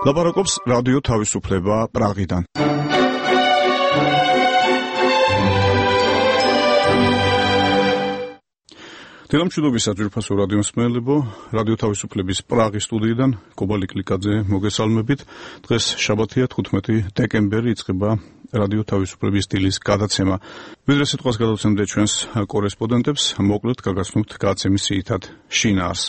ლაპარაკობს რადიო თავისუფლება პრაღიდან. დილამშვიდობისა ძვირფასო რადიო მსმენელებო, რადიო თავისუფლების პრაღის სტუდიიდან კობალი კლიკაძე მოგესალმებით. დღეს შაბათია 15 დეკემბერი, იწყება რადიო თავისუფლების დილის გადაცემა. ვიდრე სიტყვას გადავცემდე ჩვენს კორესპონდენტებს, მოკლედ გაგაცნობთ გადაცემის ძირითად შინაარსს.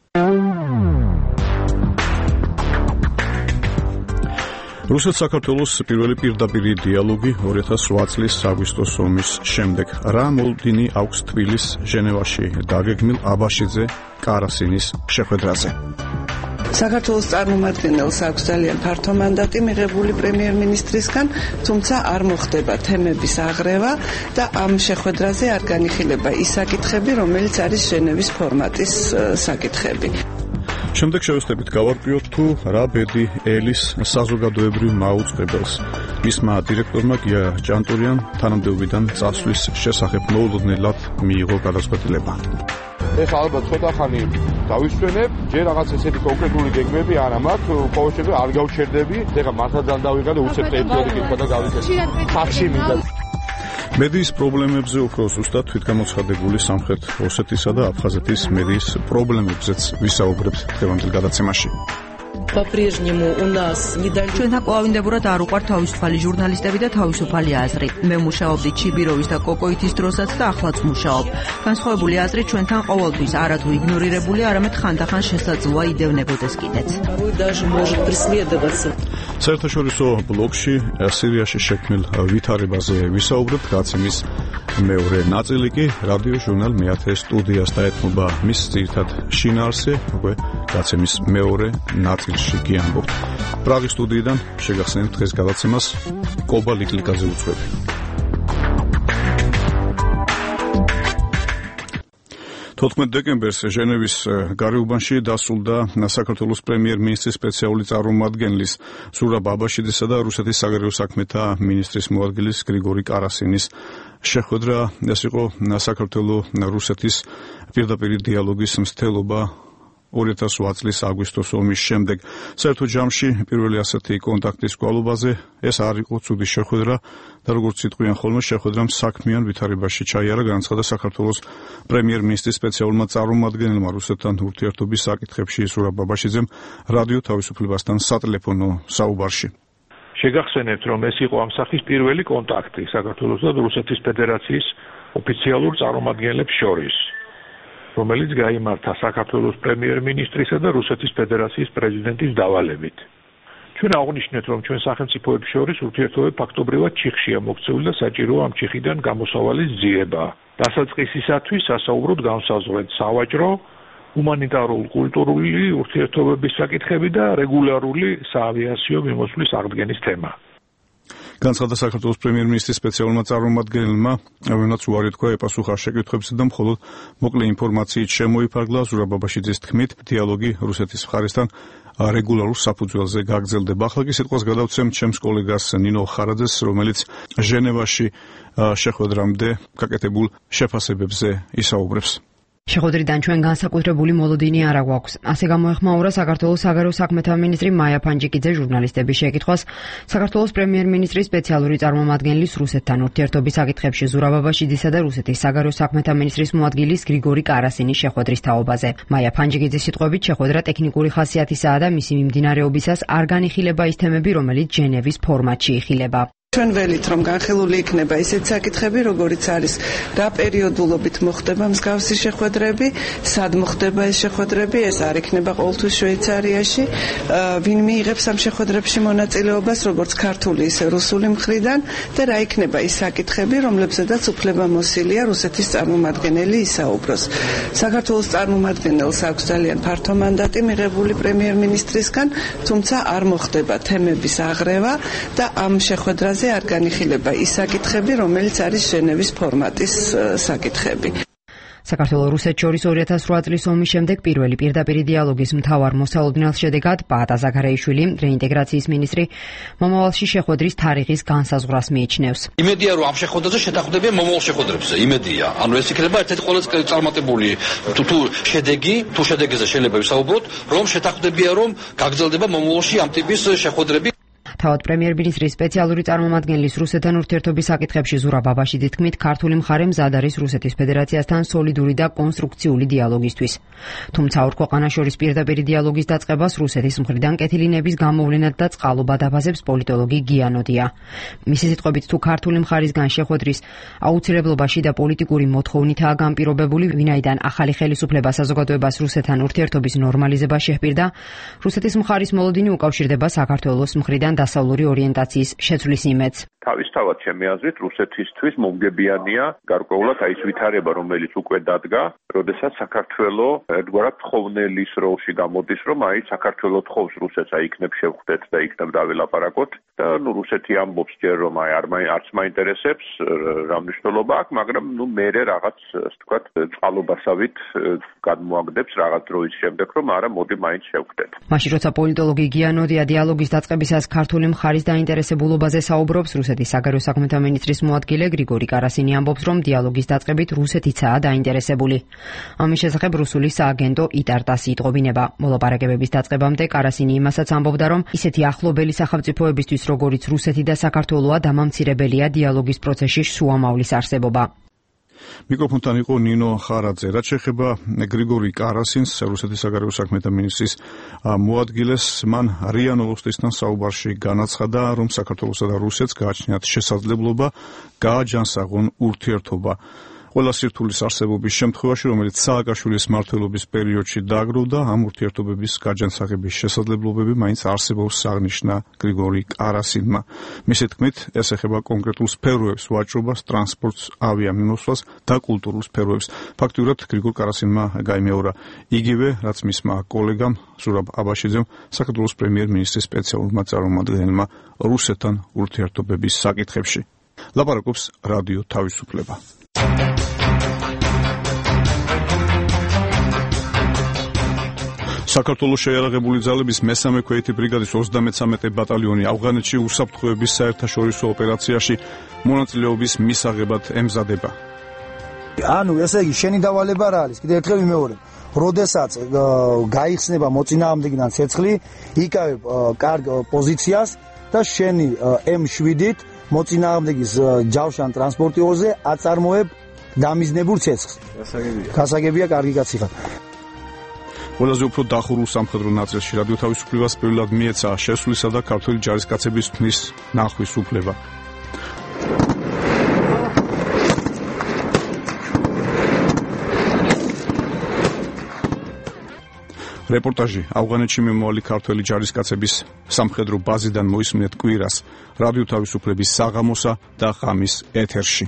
რუსეთ-საქართველოს პირველი პირდაპირი დიალოგი 2008 წლის აგვისტოს ომის შემდეგ. რა მოლოდინი აქვს თბილის ჟენევაში დაგეგმილ აბაშიძე კარასინის შეხვედრაზე? საქართველოს წარმომადგენელს აქვს ძალიან ფართო მანდატი მიღებული პრემიერ-მინისტრისგან, თუმცა არ მოხდება თემების აღრევა და ამ შეხვედრაზე არ განიხილება ის საკითხები, რომელიც არის ჟენევის ფორმატის საკითხები. შემდეგ შევეცდებით გავარკვიოთ თუ რა ბედი ელის საზოგადოებრივ მაუწყებელს მისმა დირექტორმა გია ჯანტურიან თანამდებობიდან წასვლის შესახებ მოულოდნელად მიიღო გადაწყვეტილება. ეხლა ალბათ ცოტა ხანი დავისვენებ, ჯერ რაღაც ესეთი კონკრეტული გეგმები არა მაქვს, ყოველ შემთხვევაში არ გავჩერდები, ეხლა მართლაც დავიღალე უცებ ტერიტორიული კითხვა და გავიქცე. ხახში მინდა მედიის პრობლემებზე უფრო ზუსტად თვითგამოცხადებული სამხრეთ ოსეთისა და აფხაზეთის მედიის პრობლემებზეც ვისაუბრებთ დღევანდელ გადაცემაში. ჩვენთან კვლავინდებურად არ უყვართ თავისუფალი ჟურნალისტები და თავისუფალი აზრი. მე მუშაობდი ჩიბიროვის და კოკოითის დროსაც და ახლაც მუშაობ. განსხვავებული აზრი ჩვენთან ყოველთვის არათუ იგნორირებული, არამედ ხანდახან შესაძლოა იდევნებოდეს კიდეც. საერთაშორისო ბლოკში სირიაში შექმნილ ვითარებაზე ვისაუბრებთ. გადაცემის მეორე ნაწილი კი რადიო ჟურნალ მეათე სტუდიას დაეთმობა მის ძირითად შინაარსზე, უკვე გადაცემის მეორე ნაწილში გიამბობთ. პრაღის სტუდიიდან შეგახსენებთ დღეს გადაცემას კობალი კლიკაძე უძღვები. 14 დეკემბერს ჟენევის გარეუბანში დასრულდა საქართველოს პრემიერ-მინისტრის სპეციალური წარმომადგენლის ზურაბ აბაშიძისა და რუსეთის საგარეო საქმეთა მინისტრის მოადგილის გრიგორი კარასინის შეხვედრა. ეს იყო საქართველო-რუსეთის პირდაპირი დიალოგის მცდელობა 2008 წლის აგვისტოს ომის შემდეგ. საერთო ჯამში პირველი ასეთი კონტაქტის გვალობაზე ეს არ იყო ცუდი შეხვედრა და როგორც იტყვიან ხოლმე შეხვედრამ საქმიან ვითარებაში ჩაიარა, განაცხადა საქართველოს პრემიერ-მინისტრის სპეციალურმა წარმომადგენელმა რუსეთთან ურთიერთობის საკითხებში ზურაბ აბაშიძემ რადიო თავისუფლებასთან სატელეფონო საუბარში. შეგახსენებთ, რომ ეს იყო ამ სახის პირველი კონტაქტი საქართველოს და რუსეთის ფედერაციის ოფიციალურ წარმომადგენლებს შორის, რომელიც გაიმართა საქართველოს პრემიერ-მინისტრისა და რუსეთის ფედერაციის პრეზიდენტის დავალებით. ჩვენ აღნიშნეთ, რომ ჩვენ სახელმწიფოებს შორის ურთიერთობები ფაქტობრივად ჩიხშია მოქცეული და საჭიროა ამ ჩიხიდან გამოსავალის ძიება. დასაწყისისათვის ასაუბროთ განსაზღვრეთ სავაჭრო, ჰუმანიტარულ-კულტურული ურთიერთობების საკითხები და რეგულარული საავიაციო მიმოსვლის აღდგენის თემა. განაცხადა საქართველოს პრემიერ-მინისტრის სპეციალურმა წარმომადგენელმა, რომელმაც უარი თქვა ეპასუხა შეკითხვებზე და მხოლოდ მოკლე ინფორმაციით შემოიფარგლა. ზურაბ აბაშიძის თქმით, დიალოგი რუსეთის მხარესთან რეგულარულ საფუძველზე გაგრძელდება. ახლა კი სიტყვას გადავცემ ჩემს კოლეგას ნინო ხარაძეს, რომელიც ჟენევაში შეხვედრამდე გაკეთებულ შეფასებებზე ისაუბრებს. შეხვედრიდან ჩვენ განსაკუთრებული მოლოდინი არ გვაქვს. ასე გამოეხმაურა საქართველოს საგარეო საქმეთა მინისტრი მაია ფანჯიკიძე ჟურნალისტების შეკითხვას საქართველოს პრემიერ-მინისტრის სპეციალური წარმომადგენლის რუსეთთან ურთიერთობის საკითხებში ზურაბ აბაშიძისა და რუსეთის საგარეო საქმეთა მინისტრის მოადგილის გრიგორი კარასინის შეხვედრის თაობაზე. მაია ფანჯიკიძის სიტყვებით შეხვედრა ტექნიკური ხასიათისაა და მისი მიმდინარეობისას არ განიხილება ის თემები, რომელიც ჟენევის ფორმატში იხილება. ჩვენ ველით, რომ განხილული იქნება ისეთ საკითხები, როგორიც არის რა პერიოდულობით მოხდება მსგავსი შეხვედრები, სად მოხდება ეს შეხვედრები, ეს არ იქნება ყოველთვის შვეიცარიაში, ვინ მიიღებს ამ შეხვედრებში მონაწილეობას, როგორც ქართული, ისე რუსული მხრიდან და რა იქნება ის საკითხები, რომლებზედაც უფლებამოსილია რუსეთის წარმომადგენელი ისაუბროს. საქართველოს წარმომადგენელს აქვს ძალიან ფართო მანდატი მიღებული პრემიერ-მინისტრისგან, თუმცა არ მოხდება თემების აღრევა და ამ შეხვედრაზე არ განიხილება ის საკითხები, რომელიც არის ჟენევის ფორმატის საკითხები. საქართველოს რუსეთს შორის 2008 წლის ომის შემდეგ პირველი პირდაპირი დიალოგის მთავარ მოსალოდნელ შედეგად პაატა ზაქარეიშვილი, რეინტეგრაციის მინისტრი, მომავალში შეხვედრის თარიღის განსაზღვრას მიიჩნევს. იმედია, რომ ამ შეხვედრაზე შეთანხმდებიან მომავალ შეხვედრებზე. იმედია. ანუ ეს იქნება ერთ-ერთი ყველაზე წარმატებული თუ შედეგზე შეიძლება ვისაუბროთ, რომ შეთანხმდებიან, რომ გაგრძელდება მომავალში ამ ტიპის შეხვედრები. თავად პრემიერ-მინისტრის სპეციალური წარმომადგენლის რუსეთთან ურთიერთობის საკითხებში ზურაბ აბაშიძის თქმით, ქართული მხარე მზად არის რუსეთის ფედერაციასთან სოლიდური და კონსტრუქციული დიალოგისთვის. თუმცა ორ ქვეყანას შორის პირდაპირი დიალოგის დაწყებას რუსეთის მხრიდან კეთილინების გამოვლენად და წყალობა დაფასებს პოლიტოლოგი გიანოდია. მისი სიტყვებით, თუ ქართული მხარისგან შეხვედრის აუცილებლობაში და პოლიტიკური მოთხოვნითაა განპირობებული, ვინაიდან ახალი ხელისუფლება საზოგადოებას რუსეთთან ურთიერთობის ნორმალიზება შეჰპირდა, რუსეთის მხარის მოლოდინი უკავშირდება საქართველოს მხრიდან დასავლური ორიენტაციის შეცვლის იმედს. თავისთავად ჩემი აზრით რუსეთისთვის მომგებიანია გარკვეულად ის ვითარება, რომელიც უკვე დადგა, როდესაც საქართველო ერთგვარად თხოვნელის როლში გამოდის, რომ საქართველო თხოვს რუსეთს, იქნებ შევხვდეთ და იქნებ დაველაპარაკოთ და რუსეთი ამბობს ჯერ რომ არც მაინტერესებს რა მნიშვნელობა აქვს, მაგრამ მერე რაღაც ასე ვთქვათ წყალობასავით გადმოაგდებს რაღაც დროის შემდეგ, რომ არა მოდი მაინც შევხვდეთ. მაშინ როცა პოლიტოლოგი გიანოდია დიალოგის დაწყებისას ქართული მხარის დაინტერესებულობაზე საუბრობს, რუსეთის საგარეო საქმეთა მინისტრის მოადგილე გრიგორი კარასინი ამბობს, რომ დიალოგის დაწყებით რუსეთიცაა დაინტერესებული. ამის შესახებ რუსული სააგენტო იტარტასი იტყობინება. მოლაპარაკებების დაწყებამდე კარასინი იმასაც ამბობდა, რომ ისეთი ახლობელი სახელმწიფოებისთვის, როგორიც რუსეთი და საქართველოა, დამამცირებელია დიალოგის პროცესში სუამავლის არსებობა. მიკროფონთან იყო ნინო ხარაძე. რაც შეეხება გრიგორი კარასინს, რუსეთის საგარეო საქმეთა მინისტრის მოადგილეს, მან რია ნოვოსტისთან საუბარში განაცხადა, რომ საქართველოსა და რუსეთს გააჩნიათ შესაძლებლობა გააჯანსაღონ ურთიერთობა. ყველა სირთულის არსებობის შემთხვევაში, რომელიც სააკაშვილის მმართველობის პერიოდში დააგროვდა, ამ ურთიერთობების გაჯანსაღების შესაძლებლობები მაინც არსებობს, აღნიშნა გრიგორი კარასინმა. მისი თქმით, ეს ეხება კონკრეტულ სფეროებს, ვაჭრობას, ტრანსპორტს, ავიამიმოსვლას და კულტურულ სფეროებს. ფაქტიურად გრიგორ კარასინმა გაიმეორა იგივე, რაც მისმა კოლეგამ ზურაბ აბაშიძემ, საქართველოს პრემიერ-მინისტრის სპეციალურმა წარმომადგენელმა რუსეთთან ურთიერთობების საკითხებში. ლაპარაკობს რადიო თავისუფლება. საქართველოს შეიარაღებული ძალების მესამე ქვეითი ბრიგადის 33 ბატალიონი ავღანეთში უსაფრთხოების საერთაშორისო ოპერაციაში მონაწილეობის მისაღებად ემზადება. ანუ ესე იგი შენი დავალება რა არის? კიდევ ერთხელ ვიმეორებ. როდესაც გაიხსნება მოწინააღმდეგიდან ცეცხლი, იკავებ კარგ პოზიციას და შენი M7-ით მოწინააღმდეგის ჯავშან ტრანსპორტიორზე აწარმოებ დამიზნებულ ცეცხლს. გასაგებია, კარგი კაცი ხარ. ყველაზე უფრო დახურულ სამხედრო ნაწილში რადიო თავისუფლებას პირველად მიეცა შესვლისა და ქართველი ჯარისკაცების თქმის ნახვის უფლება. რეპორტაჟი ავღანეთში მიმავალი ქართველი ჯარისკაცების სამხედრო ბაზიდან მოისმინეთ კვირას რადიო თავისუფლების საღამოსა და ღამის ეთერში.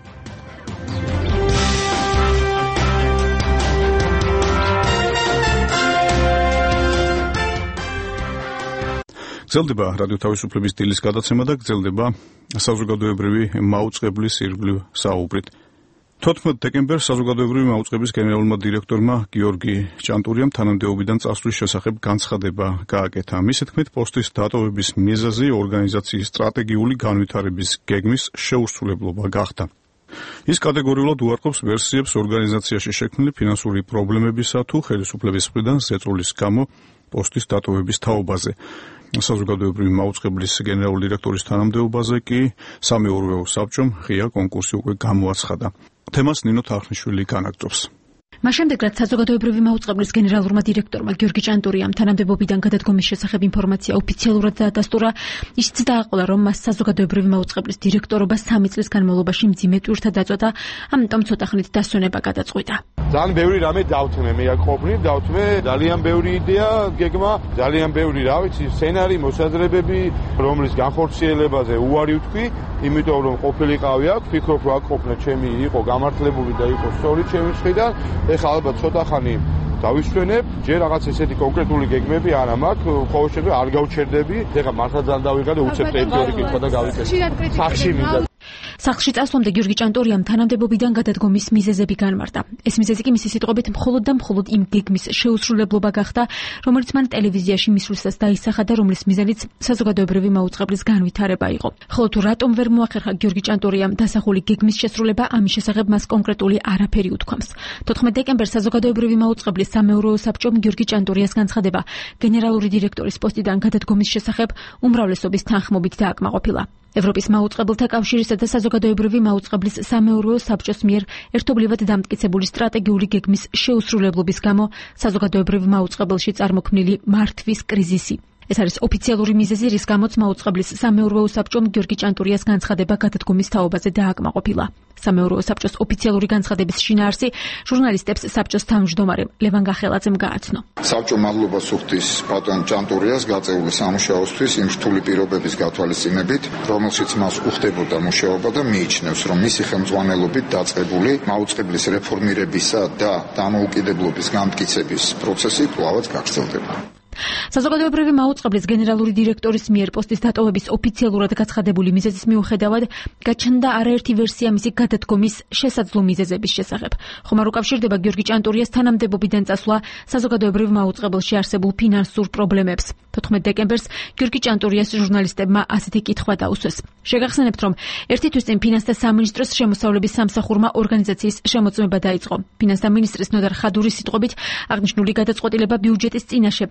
გრძელდება რადიო თავისუფლების დილის გადაცემა და გრძელდება საზოგადოებრივი მაუწყებლის ირგვლივ საუბრით. 14 დეკემბერს საზოგადოებრივი მაუწყებლის გენერალურმა დირექტორმა გიორგი ჭანტურიამ თანამდებობიდან წასვლის შესახებ განცხადება გააკეთა. მისი თქმით, პოსტის დატოვების მიზეზი ორგანიზაციის სტრატეგიული განვითარების გეგმის შეუსრულებლობა გახდა. ის კატეგორიულად უარყოფს ვერსიებს ორგანიზაციაში შექმნილი ფინანსური პრობლემებისა თუ ხელისუფლების მხრიდან ზეწოლის გამო პოსტის დატოვების თაობაზე. საზოგადოებრივი მაუწყებლის გენერალური დირექტორის თანამდებობაზე კი სამეურვეო საბჭომ ღია კონკურსი უკვე გამოაცხადა. თემას ნინო თარხნიშვილი განაგრძობს. მას შემდეგ, რაც საზოგადოებრივი მაუწყებლის გენერალურმა დირექტორმა გიორგი ჭანტურიამ თანამდებობიდან გადადგომის შესახებ ინფორმაცია ოფიციალურად დაადასტურა, ისიც დააყოლა, რომ მას საზოგადოებრივი მაუწყებლის დირექტორობა 3 წლის განმავლობაში მძიმე ტვირთად დაწოდა, ამიტომ ცოტა ხნით დასვენება გადაწყვიტა. ძალიან ბევრი რამე დავთმე, მე აქ ყოფნით დავთმე, ძალიან ბევრი იდეა, გეგმა, ძალიან ბევრი, რა ვიცი, სცენარი, მოსაზრებები, რომლის განხორციელებაზე უარი ვთქვი, იმიტომ რომ ყოფილიყავი აქ, ფიქრობ რომ აქ ყოფნა ჩემი იყო გამართლებული და იყო სწორი ჩემი მხრიდან. ეხლა ალბათ ცოტა ხანი დავისვენებ, ჯერ რაღაც ესეთი კონკრეტული გეგმები არა მაქვს, ყოველ შემთხვევაში არ გავჩერდები. ეხლა მართლა ძალიან დავიღალე, უცებ ტერიტორიული კითხვა და გავიკეთე. სახში მინდა. სახლში წასვლამდე გიორგი ჭანტურიამ თანამდებობიდან გადადგომის მიზეზები განმარტა. ეს მიზეზი კი მისი სიტყვებით მხოლოდ და მხოლოდ იმ გეგმის შეუსრულებლობა გახდა, რომელიც მან ტელევიზიაში მისვლისას დაისახა და რომლის მიზანიც საზოგადოებრივი მაუწყებლის განვითარება იყო. ხოლო თუ რატომ ვერ მოახერხა გიორგი ჭანტურიამ დასახული გეგმის შესრულება, ამის შესახებ მას კონკრეტული არაფერი უთქვამს. 14 დეკემბერს საზოგადოებრივი მაუწყებლის სამეურვეო საბჭომ გიორგი ჭანტურიას განცხადება გენერალური დირექტორის პოსტიდან გადადგომის შესახებ უმრავლესობის თანხმობით დააკმაყოფილა. ევროპის მაუწყებელთა კავშირისა და საზოგადოებრივი მაუწყებლის სამეურვეო საბჭოს მიერ ერთობლივად დამტკიცებული სტრატეგიული გეგმის შეუსრულებლობის გამო საზოგადოებრივ მაუწყებელში წარმოქმნილი მართვის კრიზისი. ეს არის ოფიციალური მიზეზი, რის გამოც მაუწყებლის სამეურვეო საბჭომ გიორგი ჭანტურიას განცხადება გადადგომის თაობაზე დააკმაყოფილა. სამეურვეო საბჭოს ოფიციალური განცხადების შინაარსი ჟურნალისტებს საბჭოს თავმჯდომარე ლევან გახელაძემ გააცნო. საბჭო მადლობას უხდის ბატონ ჭანტურიას გაწეული სამუშაოსთვის იმ რთული პირობების გათვალისწინებით, რომელშიც მას უხდებოდა მუშაობა და მიიჩნევს, რომ მისი ხელმძღვანელობით დაწყებული მაუწყებლის რეფორმირებისა და დამოუკიდებლობის გამტკიცების პროცესი კვლავაც გაგრძელდება. საზოგადოებრივი მაუწყებლის გენერალური დირექტორის მიერ პოსტის დატოვების ოფიციალურად გაცხადებული მიზეზის მიუხედავად გაჩნდა არაერთი ვერსია მისი გადადგომის შესაძლო მიზეზების შესახებ. ხომ არ უკავშირდება გიორგი ჭანტურიას თანამდებობიდან წასვლა საზოგადოებრივ მაუწყებელში არსებულ ფინანსურ პრობლემებს. 14 დეკემბერს გიორგი ჭანტურიას ჟურნალისტებმა ასეთი კითხვა დაუსვეს. შეგახსენებთ, რომ ერთი თვის წინ ფინანსთა სამინისტროს შემოსავლების სამსახურმა ორგანიზაციის შემოწმება დაიწყო. ფინანსთა მინისტრის ნოდარ ხადურის სიტყვებით, აღნიშნული გადაწყვეტილება ბიუჯეტის წინაშე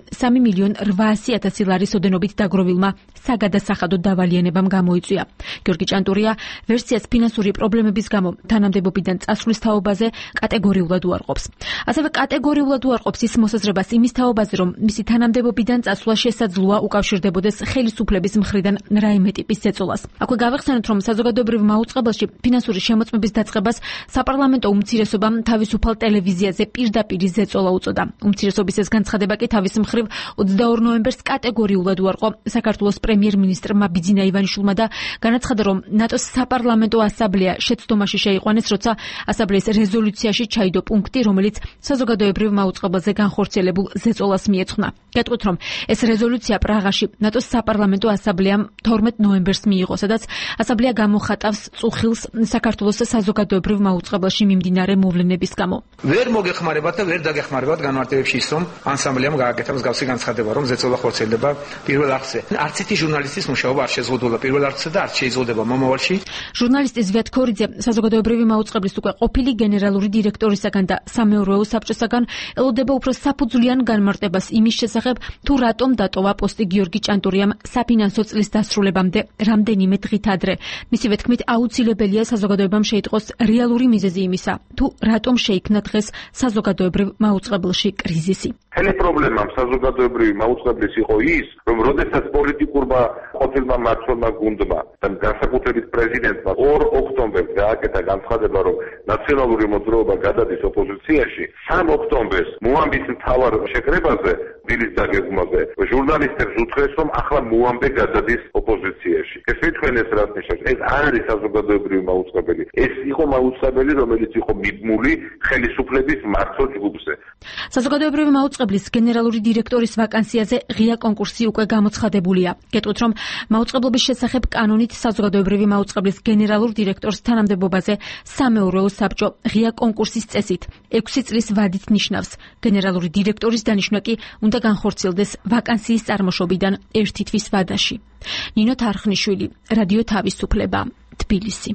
3.800.000 ლარის ოდენობით დაგროვილმა საგადასახადო დავალიანებამ გამოიწვია. გიორგი ჭანტურია ვერსიას ფინანსური პრობლემების გამო თანამდებობიდან წასვლის თაობაზე კატეგორიულად უარყოფს. ასევე კატეგორიულად უარყოფს ის მოსაზრებას იმის თაობაზე, რომ მისი თანამდებობიდან წასვლა შესაძლოა უკავშირდებოდეს ხელისუფლების მხრიდან რაიმე ტიპის ზეწოლას. აქვე გავახსენოთ, რომ საზოგადოებრივ მაუწყებელში ფინანსური შემოწმების დაწყებას საპარლამენტო უმცირესობამ თავისუფალ ტელევიზიაზე პირდაპირ ზეწოლა უწოდა. უმცირესობის ეს განცხადება კი თავის მხრივ 22 ნოემბერს კატეგორიულად უარყო საქართველოს პრემიერ-მინისტრმა ბიძინა ივანიშვილმა და განაცხადა, რომ ნატოს საპარლამენტო ასამბლეა შეცდომაში შეიყვანეს, როცა ასამბლეის რეზოლუციაში ჩაიდო პუნქტი, რომელიც საზოგადოებრივ მაუწყებელზე განხორციელებულ ზეწოლას მიეძღვნა. გეტყვით, რომ ეს რეზოლუცია პრაღაში ნატოს საპარლამენტო ასამბლეამ 12 ნოემბერს მიიღო, სადაც ასამბლეა გამოხატავს წუხილს საქართველოს საზოგადოებრივ მაუწყებელში მიმდინარე მოვლენების გამო. ვერ მოგეხმარებათ და ვერ დაგეხმარებათ განმარტებებში ის, რომ ასამბლეამ გააკეთა მსგავსი განცხადება, რომ ზეწოლა ხორციელდება პირველ არხზე. არც ერთი ჟურნალისტის მუშაობა არ შეზღუდულა პირველ არხზე და არც შეიძლება მომავალში. ჟურნალისტი ზვიად ქორიძე საზოგადოებრივი მაუწყებლის უკვე ყოფილი გენერალური დირექტორისაგან და სამეურვეო საბჭოსაგან ელოდება უფრო საფუძვლიან განმარტებას იმის შესახებ, თუ რატომ დატოვა პოსტი გიორგი ჭანტურიამ საფინანსო წლის დასრულებამდე რამდენიმე დღით ადრე. მისივე თქმით, აუცილებელია საზოგადოებამ შეიტყოს რეალური მიზეზი იმისა, თუ რატომ შეიქმნა დღეს საზოგადოებრივ მაუწყებელში კრიზისი. Hele პრობლემამ საზოგადოებრივი მაუწყებლის იყო ის, რომ როდესაც პოლიტიკურმა ყოფილმა მმართველმა გუნდმა და განსაკუთრებით პრეზიდენტმა 2 ოქტომბერს გააკეთა განცხადება, რომ ნაციონალური მოძრაობა გადადის ოპოზიციაში, 3 ოქტომბერს მოამბის მთავარ შეკრებაზე, დილის დაგეგმვაზე, ჟურნალისტებს უთხრეს, რომ ახლა მოამბე გადადის ოპოზიციაში. ეს მithვენეს რაც ნიშნავს, ეს არ არის საზოგადოებრივი მაუწყებელი. ეს იყო მაუწყებელი, რომელიც იყო მიბმული ხელისუფლების მმართველ ჯგუფზე. საზოგადოებრივი მაუწყებლის გენერალური დირექტორის ვაკანსიაზე ღია კონკურსი უკვე გამოცხადებულია. გეტყვით, რომ მაუწყებლობის შესახებ კანონით საზოგადოებრივი მაუწყებლის გენერალურ დირექტორს თანამდებობაზე სამეურვეო საბჭო ღია კონკურსის წესით 6 წლის ვადით ნიშნავს. გენერალური დირექტორის დანიშვნა კი უნდა განხორციელდეს ვაკანსიის წარმოშობიდან 1 თვის ვადაში. ნინო თარხნიშვილი, რადიო თავისუფლება, თბილისი.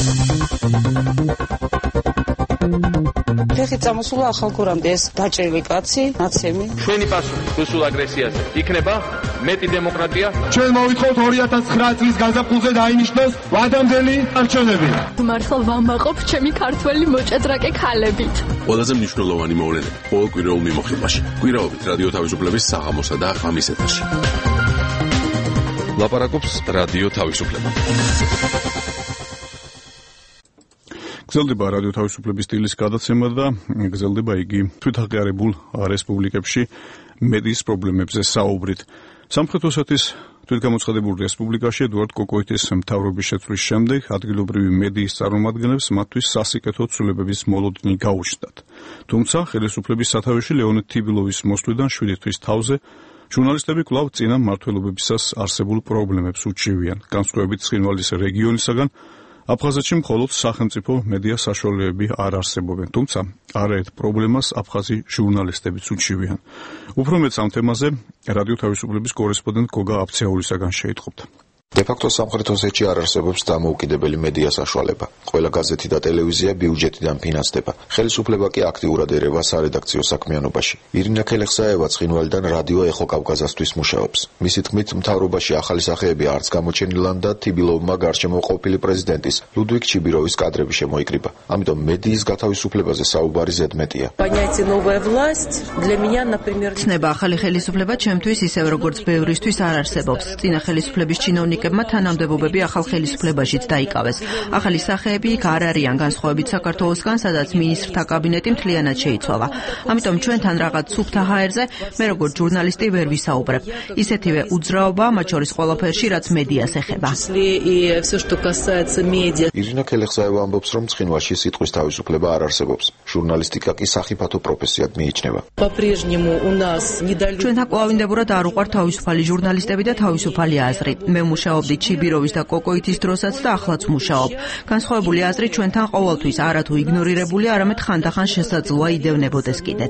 ფეხი წამოსულა ახალგურამდე ეს დაჭრილი კაცი, ნაცემი. ჩვენი პასუხი რუსულ აგრესიაზე იქნება მეტი დემოკრატია. ჩვენ მოვითხოვთ 2009 წლის გაზაფხულზე დაინიშნოს ვადამდელი არჩევნები. მართლა ვამაყობ ჩემი ქართველი მოჭადრაკე ქალებით. ყველაზე მნიშვნელოვანი მოვლენები ყოველ კვირაულ მიმოხილვაში. კვირაობით რადიო თავისუფლების საღამოსა და ღამის ეთერში. ლაპარაკობს რადიო თავისუფლება. გრძელდება რადიო თავისუფლების სტილის გადაცემა და გრძელდება იგი თვითაღიარებულ რესპუბლიკებში მედიის პრობლემებზე საუბრით. სამხრეთ ოსეთის თვითგამოცხადებულ რესპუბლიკაში ედუარდ კოკოიტის მთავრობის შეცვლის შემდეგ ადგილობრივი მედიის წარმომადგენლებს მათთვის სასიკეთო ცვლილებების მოლოდინი გაუჩნდათ. თუმცა ხელისუფლების სათავეში ლეონიდ თიბილოვის მოსვლიდან 7 თვის თავზე ჟურნალისტები კვლავ წინა მმართველობებისას არსებულ პრობლემებს უჩივიან. განსხვავებით ცხინვალის რეგიონისაგან აფხაზეთში მხოლოდ სახელმწიფო მედია საშუალებები არ არსებობენ, თუმცა არაერთ პრობლემას აფხაზი ჟურნალისტებიც უჩივიან. უფრო მეტ ამ თემაზე რადიო თავისუფლების კორესპონდენტ გოგა აფცეულისაგან შეიტყობთ. დე-ფაქტო სამხრეთ ოსეთში არ არსებობს დამოუკიდებელი მედია საშუალება. ყველა გაზეთი და ტელევიზია ბიუჯეტიდან ფინანსდება. ხელისუფლება კი აქტიურად ერევა სარედაქციო საქმიანობაში. ირინა ქელეხსაევა ცხინვალიდან რადიო ეხო კავკაზასთვის მუშაობს. მისი თქმით, მთავრობაში ახალი სახეები არც გამოჩენილან და თიბილოვმა გარშემო ყოფილი პრეზიდენტის ლუდვიგ ჩიბიროვის კადრები შემოიკრიბა. ამიტომ მედიის გათავისუფლებაზე საუბარი ზედმეტია. ცნება ახალი ხელისუფლება ჩემთვის ისევ როგორც ბევრისთვის არ არსებობს. წინა ხელისუფლების ჩინოვნიკებმა თანამდებობები ახალ ხელისუფლებაშიც დაიკავეს. ახალი სახეები იქ არ არიან განსხვავებით საქართველოსგან, სადაც მინისტრთა კაბინეტი მთლიანად შეიცვალა. ამიტომ ჩვენთან რაღაც სუფთა ჰაერზე მე როგორც ჟურნალისტი ვერ ვისაუბრებ. ისეთივე უძრაობა, მათ შორის ყველაფერში, რაც მედიას ეხება. ირინა ქელეხსაევა ამბობს, რომ ცხინვალში სიტყვის თავისუფლება არ არსებობს. ჟურნალისტიკა კი სახიფათო პროფესიად მიიჩნევა. ჩვენთან კვლავინდებურად არ უყვართ თავისუფალი ჟურნალისტები და თავისუფალი აზრი. მე მუშაობდი ჩიბიროვის და კოკოითის დროსაც და ახლაც მუშაობ. განსხვავებული აზრი ჩვენთან ყოველთვის არათუ იგნორირებული, არამედ ხანდახან შესაძლოა იდევნებოდეს კიდეც.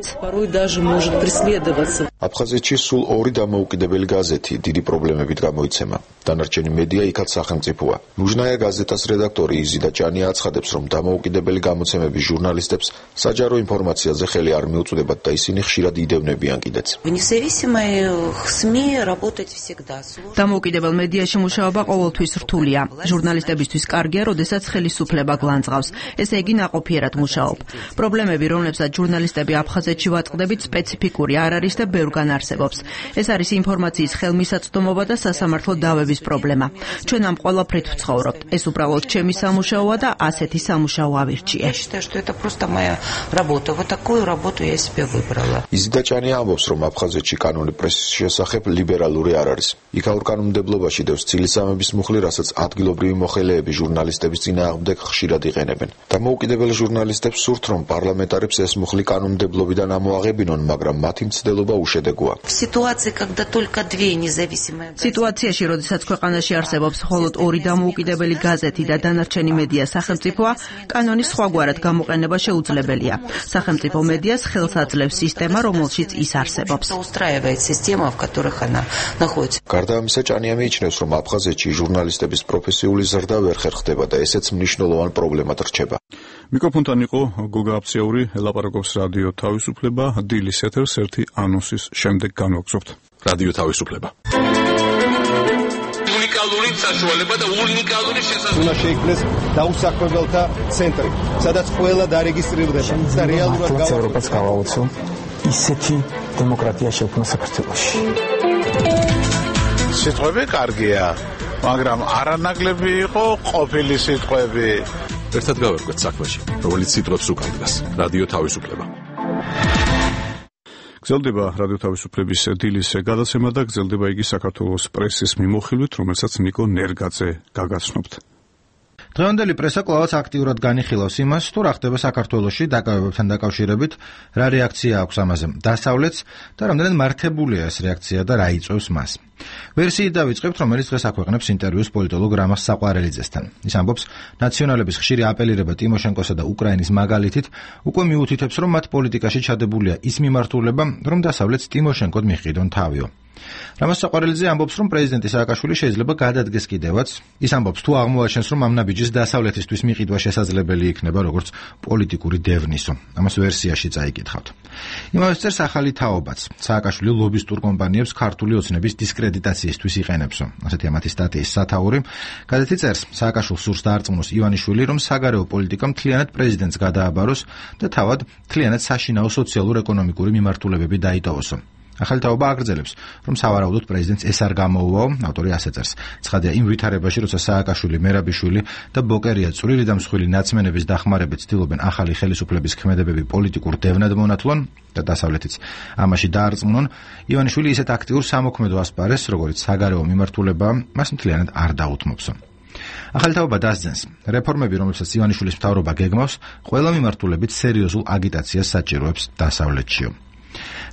აფხაზეთში სულ 2 დამოუკიდებელი გაზეთი დიდი პრობლემებით გამოიცემა. დანარჩენი მედია იქაც სახელმწიფოა. ლუჟნაია გაზეტას რედაქტორი იზიდა ჭანია აცხადებს, რომ დამოუკიდებელი გამოცემების ჟურნალისტებს საჯარო ინფორმაციაზე ხელი არ მიუწვდებათ და ისინი ხშირად იდევნებიან კიდეც. დამოუკიდებელ მედიაში მუშაობა ყოველთვის რთულია. ჟურნალისტებისთვის კარგია, როდესაც ხელისუფლება გლანძღავს. ესე იგი ნაყოფიერად მუშაობ. პრობლემები, რომლებსაც ჟურნალისტები აფხაზეთში ვაწყდებით, სპეციფიკური არ არის და ბევრგან არსებობს. ეს არის ინფორმაციის ხელმისაწვდომობა და სასამართლო დავების პრობლემა. ჩვენ ამ ყველაფრით ვცხოვრობთ. ეს უბრალოდ ჩემი სამუშაოა და ასეთი სამუშაო ავირჩიე. იზიდა ჭანია ამბობს, რომ აფხაზეთში კანონი პრესის შესახებ ლიბერალური არ არის. იქაურ კანონმდებლობაში დევს ცილისამების მუხლი, რასაც ადგილობრივი მოხელეები ჟურნალისტების წინააღმდეგ ხშირად იყენებენ. დამოუკიდებელ ჟურნალისტებს სურთ, რომ პარლამენტარებს ეს მუხლი კანონმდებლობიდან ამოაღებინონ, მაგრამ მათი მცდელობა უშედეგოა. სიტუაციაში, როდესაც ქვეყანაში არსებობს მხოლოდ 2 დამოუკიდებელი გაზეთი და დანარჩენი მედია სახელმწიფოა, კანონის სხვაგვარად გამოყენება შეუძლებელია. სახელმწიფო მედიას ხელს აძლევს სისტემა, რომელშიც ის არსებობს. გარდა ამისა, ჭანია მიიჩნევს, რომ აფხაზეთში ჟურნალისტების პროფესიული ზრდა ვერ ხერხდება და ესეც მნიშვნელოვან პრობლემად რჩება. მიკროფონთან იყო გოგა აფცეური, ელაპარაკობს რადიო თავისუფლება, დილის ეთერს ერთი ანონსის შემდეგ განვაგრძობთ. რადიო თავისუფლება. უნიკალური საშუალება და უნიკალური შესაძლებლობა. უნდა შეიქმნეს დაუსაქმებელთა ცენტრი, სადაც ყველა დარეგისტრირდება და რეალურად ევროპას გავაოცო ისეთი დემოკრატია შექმნა საქართველოში. სიტყვები კარგია, მაგრამ არანაკლები იყო ყოფილი სიტყვები. ერთად გავერკვეთ საქმეში, რომელიც სიტყვებს უკავშირდება. რადიო თავისუფლება. გრძელდება რადიო თავისუფლების დილის გადაცემა და გრძელდება იგი საქართველოს პრესის მიმოხილვით, რომელსაც ნიკო ნერგაძე გაგაცნობთ. დღევანდელი პრესა კვლავაც აქტიურად განიხილავს იმას, თუ რა ხდება საქართველოში დაკავებებთან დაკავშირებით, რა რეაქცია აქვს ამაზე დასავლეთს და რამდენად მართებულია ეს რეაქცია და რა იწვევს მას. ვერსიით დავიწყებთ, რომელიც დღეს აქვეყნებს ინტერვიუს პოლიტოლოგ რამაზ საყვარელიძესთან. ის ამბობს, ნაციონალების ხშირი აპელირება ტიმოშენკოსა და უკრაინის მაგალითით უკვე მიუთითებს, რომ მათ პოლიტიკაში ჩადებულია ის მიმართულება, რომ დასავლეთს ტიმოშენკოდ მიჰყიდონ თავიო. რამაზ საყვარელიძე ამბობს, რომ პრეზიდენტი სააკაშვილი შეიძლება გადადგეს კიდევაც. ის ამბობს, თუ აღმოაჩენს, რომ ამ ნაბიჯის დასავლეთისთვის მიყიდვა შესაძლებელი იქნება როგორც პოლიტიკური დევნისო. ამას ვერსიაში წაიკითხავთ. იმავე წერს ახალი თაობაც. სააკაშვილი ლობისტურ კომპანიებს ქართული ოცნების დისკრედიტაციისთვის იყენებსო. ასეთი ამათი სტატიის სათაური. გაზეთი წერს, სააკაშვილს სურს დაარწმუნოს ივანიშვილი, რომ საგარეო პოლიტიკა მთლიანად პრეზიდენტს გადააბაროს და თავად მთლიანად საშინაო სოციალურ-ეკონომიკური მიმართულებები დაიტოვოსო. ახალი თაობა აგრძელებს, რომ სავარაუდოდ პრეზიდენტს ეს არ გამოუვაო, ავტორი ასე წერს. ცხადია იმ ვითარებაში, როცა სააკაშვილი, მერაბიშვილი და ბოკერია წვრილი და მსხვილი ნაცმენების დახმარებით ცდილობენ ახალი ხელისუფლების ქმედებები პოლიტიკურ დევნად მონათლონ და დასავლეთიც ამაში დაარწმუნონ, ივანიშვილი ისეთ აქტიურ სამოქმედო ასპარეს, როგორც საგარეო მიმართულება, მას მთლიანად არ დაუთმობსო. ახალი თაობა დასძენს, რეფორმები, რომლებსაც ივანიშვილის მთავრობა გეგმავს, ყველა მიმართულებით სერიოზულ აგიტაციას საჭიროებს დასავლეთშიო.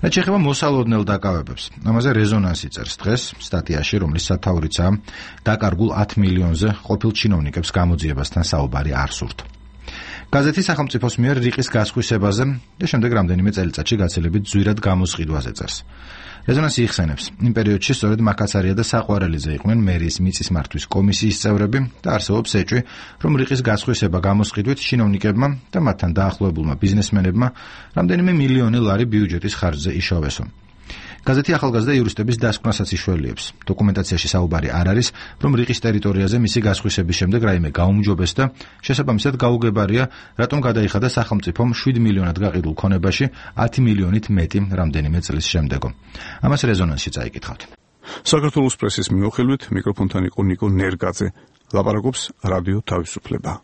რაც შეეხება მოსალოდნელ დაკავებებს. ამაზე რეზონანსი წერს დღეს სტატიაში, რომლის სათაურიცაა დაკარგულ 10 მილიონზე ყოფილ ჩინოვნიკებს გამოძიებასთან საუბარი არ სურთ. გაზეთი სახელმწიფოს მიერ რიყის გასხვისებაზე და შემდეგ რამდენიმე წელიწადში გაცილებით ძვირად გამოსყიდვაზე წერს. რეზონანსი იხსენებს, იმ პერიოდში სწორედ მაკაცარია და საყვარელიძე იყვნენ მერიის მიწის მართვის კომისიის წევრები და არსებობს ეჭვი, რომ რიყის გასხვისება გამოსყიდვით ჩინოვნიკებმა და მათთან დაახლოებულმა ბიზნესმენებმა რამდენიმე მილიონი ლარი ბიუჯეტის ხარჯზე იშოვესო. გაზეთი ახალგაზრდა იურისტების დასკვნასაც იშველიებს. დოკუმენტაციაში საუბარი არ არის, რომ რიყის ტერიტორიაზე მისი გასხვისების შემდეგ რაიმე გაუმჯობეს და შესაბამისად გაუგებარია, რატომ გადაიხადა სახელმწიფომ 7 მილიონად გაყიდულ ქონებაში 10 მილიონით მეტი რამდენიმე წლის შემდეგო. ამას რეზონანსში წაიკითხავთ. საქართველოს პრესის მიუხედავად მიკროფონთან იყო ნიკო ნერგაძე. ლაპარაკობს რადიო თავისუფლება.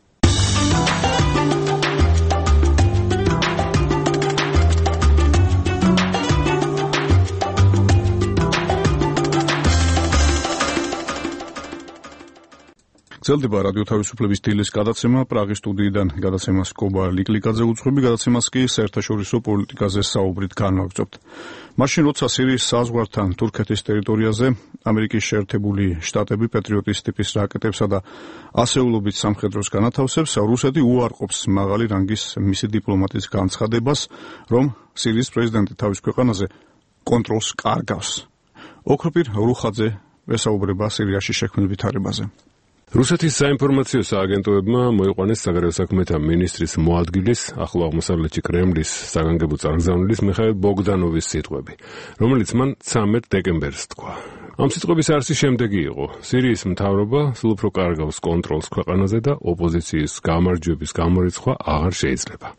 გრძელდება რადიო თავისუფლების დილის გადაცემა. პრაღის სტუდიიდან გადაცემას კობა ლიკლიკაძე უძღვები, გადაცემას კი საერთაშორისო პოლიტიკაზე საუბრით განვაგრძობთ. მაშინ როცა სირიის საზღვართან თურქეთის ტერიტორიაზე ამერიკის შეერთებული შტატები პეტრიოტის ტიპის რაკეტებსა და ასეულობით სამხედროს განათავსებს, რუსეთი უარყოფს მაღალი რანგის მისი დიპლომატის განცხადებას, რომ სირიის პრეზიდენტი თავის ქვეყანაზე კონტროლს კარგავს. ოქროპირ რუხაძე ესაუბრება სირიაში შექმნილ ვითარებაზე. რუსეთის საინფორმაციო სააგენტოებმა მოიყვანეს საგარეო საქმეთა მინისტრის მოადგილის, ახლო აღმოსავლეთში კრემლის საგანგებო წარგზავნილის მიხაილ ბოგდანოვის სიტყვები, რომელიც მან 13 დეკემბერს თქვა. ამ სიტყვების არსი შემდეგი იყო: სირიის მთავრობა სულ უფრო კარგავს კონტროლს ქვეყანაზე და ოპოზიციის გამარჯვების გამორიცხვა აღარ შეიძლება.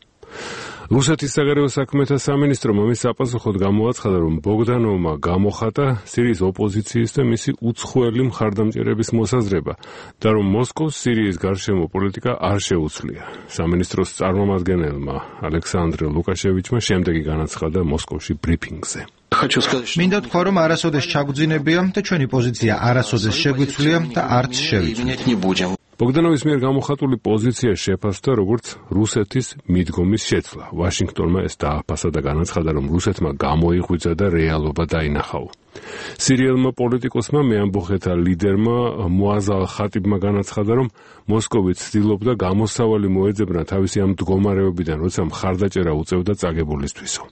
რუსეთის საგარეო საქმეთა სამინისტრომ ამის საპასუხოდ გამოაცხადა, რომ ბოგდანოვმა გამოხატა სირიის ოპოზიციის და მისი უცხოელი მხარდამჭერების მოსაზრება და რომ მოსკოვს სირიის გარშემო პოლიტიკა არ შეუცვლია. სამინისტროს წარმომადგენელმა ალექსანდრე ლუკაშევიჩმა შემდეგი განაცხადა მოსკოვში ბრიფინგზე. მინდა თქვა, რომ არასოდეს ჩაგვძინებია და ჩვენი პოზიცია არასოდეს შეგვიცვლია და არც შევიცვლით. ბოგდანოვის მიერ გამოხატული პოზიცია შეფასდა როგორც რუსეთის მიდგომის შეცვლა. ვაშინგტონმა ეს დააფასა და განაცხადა, რომ რუსეთმა გამოიღვიძა და რეალობა დაინახაო. სირიელმა პოლიტიკოსმა მეამბოხეთა ლიდერმა მოაზალ ხატიბმა განაცხადა, რომ მოსკოვი ცდილობდა გამოსავალი მოეძებნა თავისი ამ მდგომარეობიდან, როცა მხარდაჭერა უწევდა წაგებულისთვისო.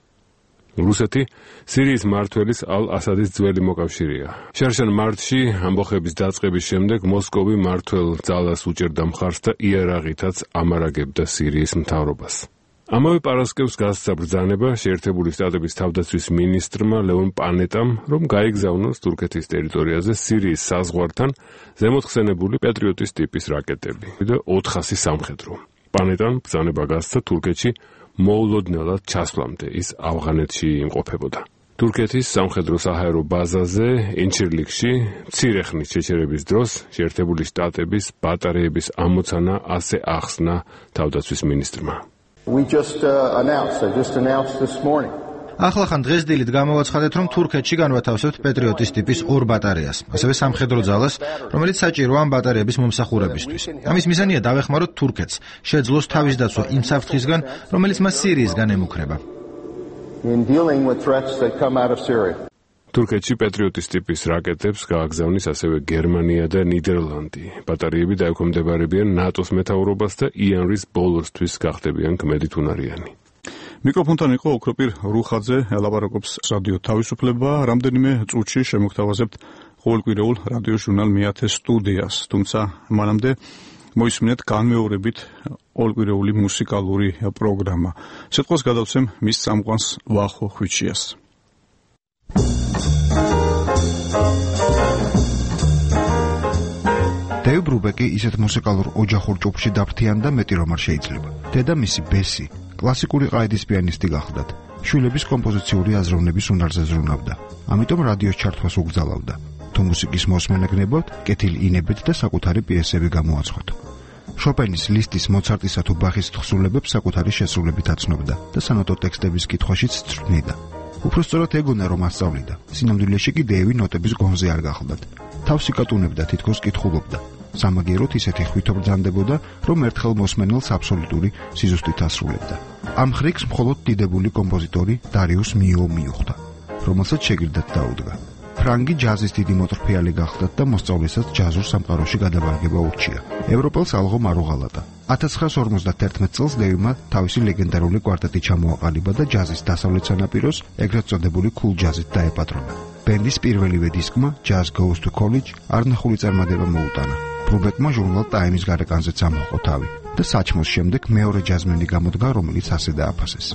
რუსეთი სირიის მმართველის ალ-ასადის ძველი მოკავშირეა. შარშან მარტში ამბოხების დაწყების შემდეგ მოსკოვი მმართველ ძალას უჭერდა მხარს და იარაღითაც ამარაგებდა სირიის მთავრობას. ამავე პარასკევს გასცა ბრძანება შეერთებული შტატების თავდაცვის მინისტრმა ლეონ პანეტამ, რომ გაიგზავნოს თურქეთის ტერიტორიაზე სირიის საზღვართან ზემოთხსენებული პეტრიოტის ტიპის რაკეტები და 400 სამხედრო. პანეტამ ბრძანება გასცა თურქეთში მოულოდნელად ჩასვლამდე ის ავღანეთში იმყოფებოდა. თურქეთის სამხედრო საჰაერო ბაზაზე ინჩირლიქში მცირე ხნის შეჩერების დროს შეერთებული შტატების ბატარეების ამოცანა ასე ახსნა თავდაცვის მინისტრმა. ახლახან დღეს დილით გამოვაცხადეთ, რომ თურქეთში განვათავსებთ პეტრიოტის ტიპის 2 ბატარეას, ასევე სამხედრო ძალას, რომელიც საჭიროა ამ ბატარეების მომსახურებისთვის. ამის მიზანია დავეხმაროთ თურქეთს, შეძლოს თავის დაცვა იმ საფრთხისგან, რომელიც მას სირიისგან ემუქრება. თურქეთში პეტრიოტის ტიპის რაკეტებს გააგზავნის ასევე გერმანია და ნიდერლანდი. ბატარეები დაექვემდებარებიან ნატოს მეთაურობას და იანვრის ბოლოსთვის გახდებიან გმედითუნარიანი. მიკროფონთან იყო ოქროპირ რუხაძე, ლაპარაკობს რადიო თავისუფლება. რამდენიმე წუთში შემოგთავაზებთ ყოველკვირეულ რადიო ჟურნალ მეათე სტუდიას. თუმცა მანამდე მოისმინეთ განმეორებით ყოველკვირეული მუსიკალური პროგრამა. სიტყვას გადავცემ მის წამყვანს ვახო ხვიჩიას. დეივ ბრუბეკი ისეთ მუსიკალურ ოჯახურ ჯგუფში დაფრთიანდა მეტი რომ არ შეიძლება. დედამისი ბესი კლასიკური ყაედის პიანისტი გახლდათ. შვილების კომპოზიციური აზროვნების უნარზე ზრუნავდა. ამიტომ რადიოს ჩართვას უგზალავდა. თუ მუსიკის მოსმენა გნებავთ, კეთილი ინებით და საკუთარი პიესები გამოაცხოთ. შოპენის, ლისტის, მოცარტისა თუ ბახის თხზულებებს საკუთარი შესრულებით აცნობდა და სანოტო ტექსტების კითხვაშიც ცრნიდა. უпростоრად ეგონა რომ ასწავლიდა. სინამდვილეში კი დეივი ნოტების გონზე არ გახლდათ. თავს იკატუნებდა, თითქოს კითხულობდა. სამაგიეროდ ისეთი ხვითობრძანდებოდა, რომ ერთხელ მოსმენელს აბსოლუტური სიზუსტით ასრულებდა. ამ ხრიკს მხოლოდ დიდებული კომპოზიტორი დარიუს მიო მიუხვდა, რომელსაც შეგირდად დაუდგა. ფრანგი ჯაზის დიდი მოტრფიალი გახლდათ და მოსწავლესაც ჯაზურ სამყაროში გადაბარგება ურჩია. ევროპელს ალღომ არ უღალატა. 1951 წელს დევმა თავისი ლეგენდარული კვარტეტი ჩამოაყალიბა და ჯაზის დასავლეთ სანაპიროს, ეგრეთ წოდებული cool ჯაზით დაეპატრონა. ბენდის პირველივე დისკმა Jazz Goes to College არნახული წარმატება მოუტანა. ბრუბეკმა ჟურნალ Time-ის გარეკანზეც ამოყო თავი და საჩმოს შემდეგ მეორე ჯაზმენი გამოდგა, რომელიც ასე დააფასეს.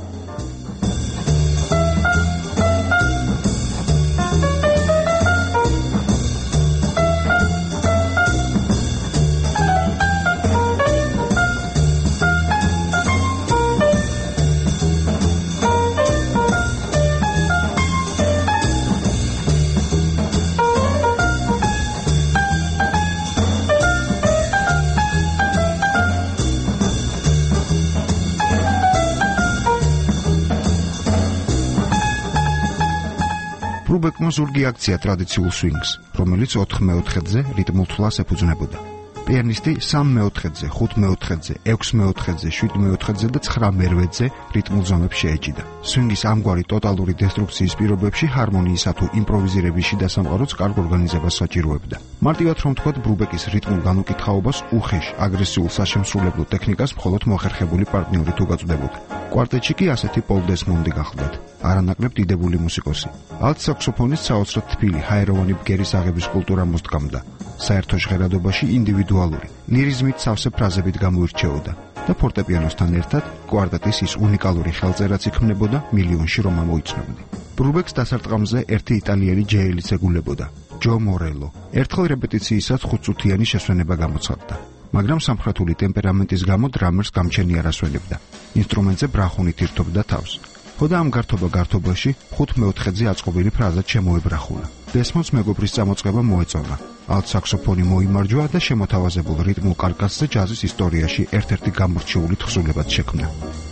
ბრუბეკმა ზურგი აქცია ტრადიციულ სვინგს, რომელიც 4/4-ზე რიტმულ თვლას ეფუძნებოდა. პიანისტი 3/4-ზე, 5/4-ზე, 6/4-ზე, 7/4-ზე და 9/8-ზე რიტმულ ზომებს შეეჭიდა. სვინგის ამგვარი ტოტალური დესტრუქციის პირობებში ჰარმონიისა თუ იმპროვიზირების შიდა სამყაროც კარგ ორგანიზებას საჭიროებდა. მარტივად რომ ვთქვათ, ბრუბეკის რიტმულ განუკითხაობას უხეშ, აგრესიულ საშემსრულებლო ტექნიკას მხოლოდ მოხერხებული პარტნიორი თუ გაწვდებოდა. კვარტეტში კი ასეთი პოლ დესმონდი გახლდათ, არანაკლებ დიდებული მუსიკოსი. ალტ საქსოფონის საოცრად თბილი, ჰაეროვანი ბგერის აღების კულტურა მოსდგამდა. საერთო ჟღერადობაში ინდივიდუალური, ლირიზმით სავსე ფრაზებით გამოირჩეოდა და ფორტეპიანოსთან ერთად კვარტეტის ის უნიკალური ხელწერაც იქმნებოდა, მილიონში რომ ამოიცნობდი. ბრუბეკს დასარტყამზე ერთი იტალიელი ჯეილიც ეგულებოდა, ჯო მორელო. ერთხელ რეპეტიციისას 5 წუთიანი შესვენება გამოცხადდა. მაგრამ სამხრეთული ტემპერამენტის გამო დრამერს გამჩენი არ ასვენებდა. ინსტრუმენტზე ბრახუნით ირთობდა თავს. ხოდა ამ გართობაში 5/4-ზე აწყობილი ფრაზა შემოებრახულა. დესმონს მეგობრის წამოწყება მოეწონა. ალტ საქსოფონი მოიმარჯვა და შემოთავაზებულ რიტმულ კარკასზე ჯაზის ისტორიაში ერთ-ერთი გამორჩეული თხზულებად შექმნა.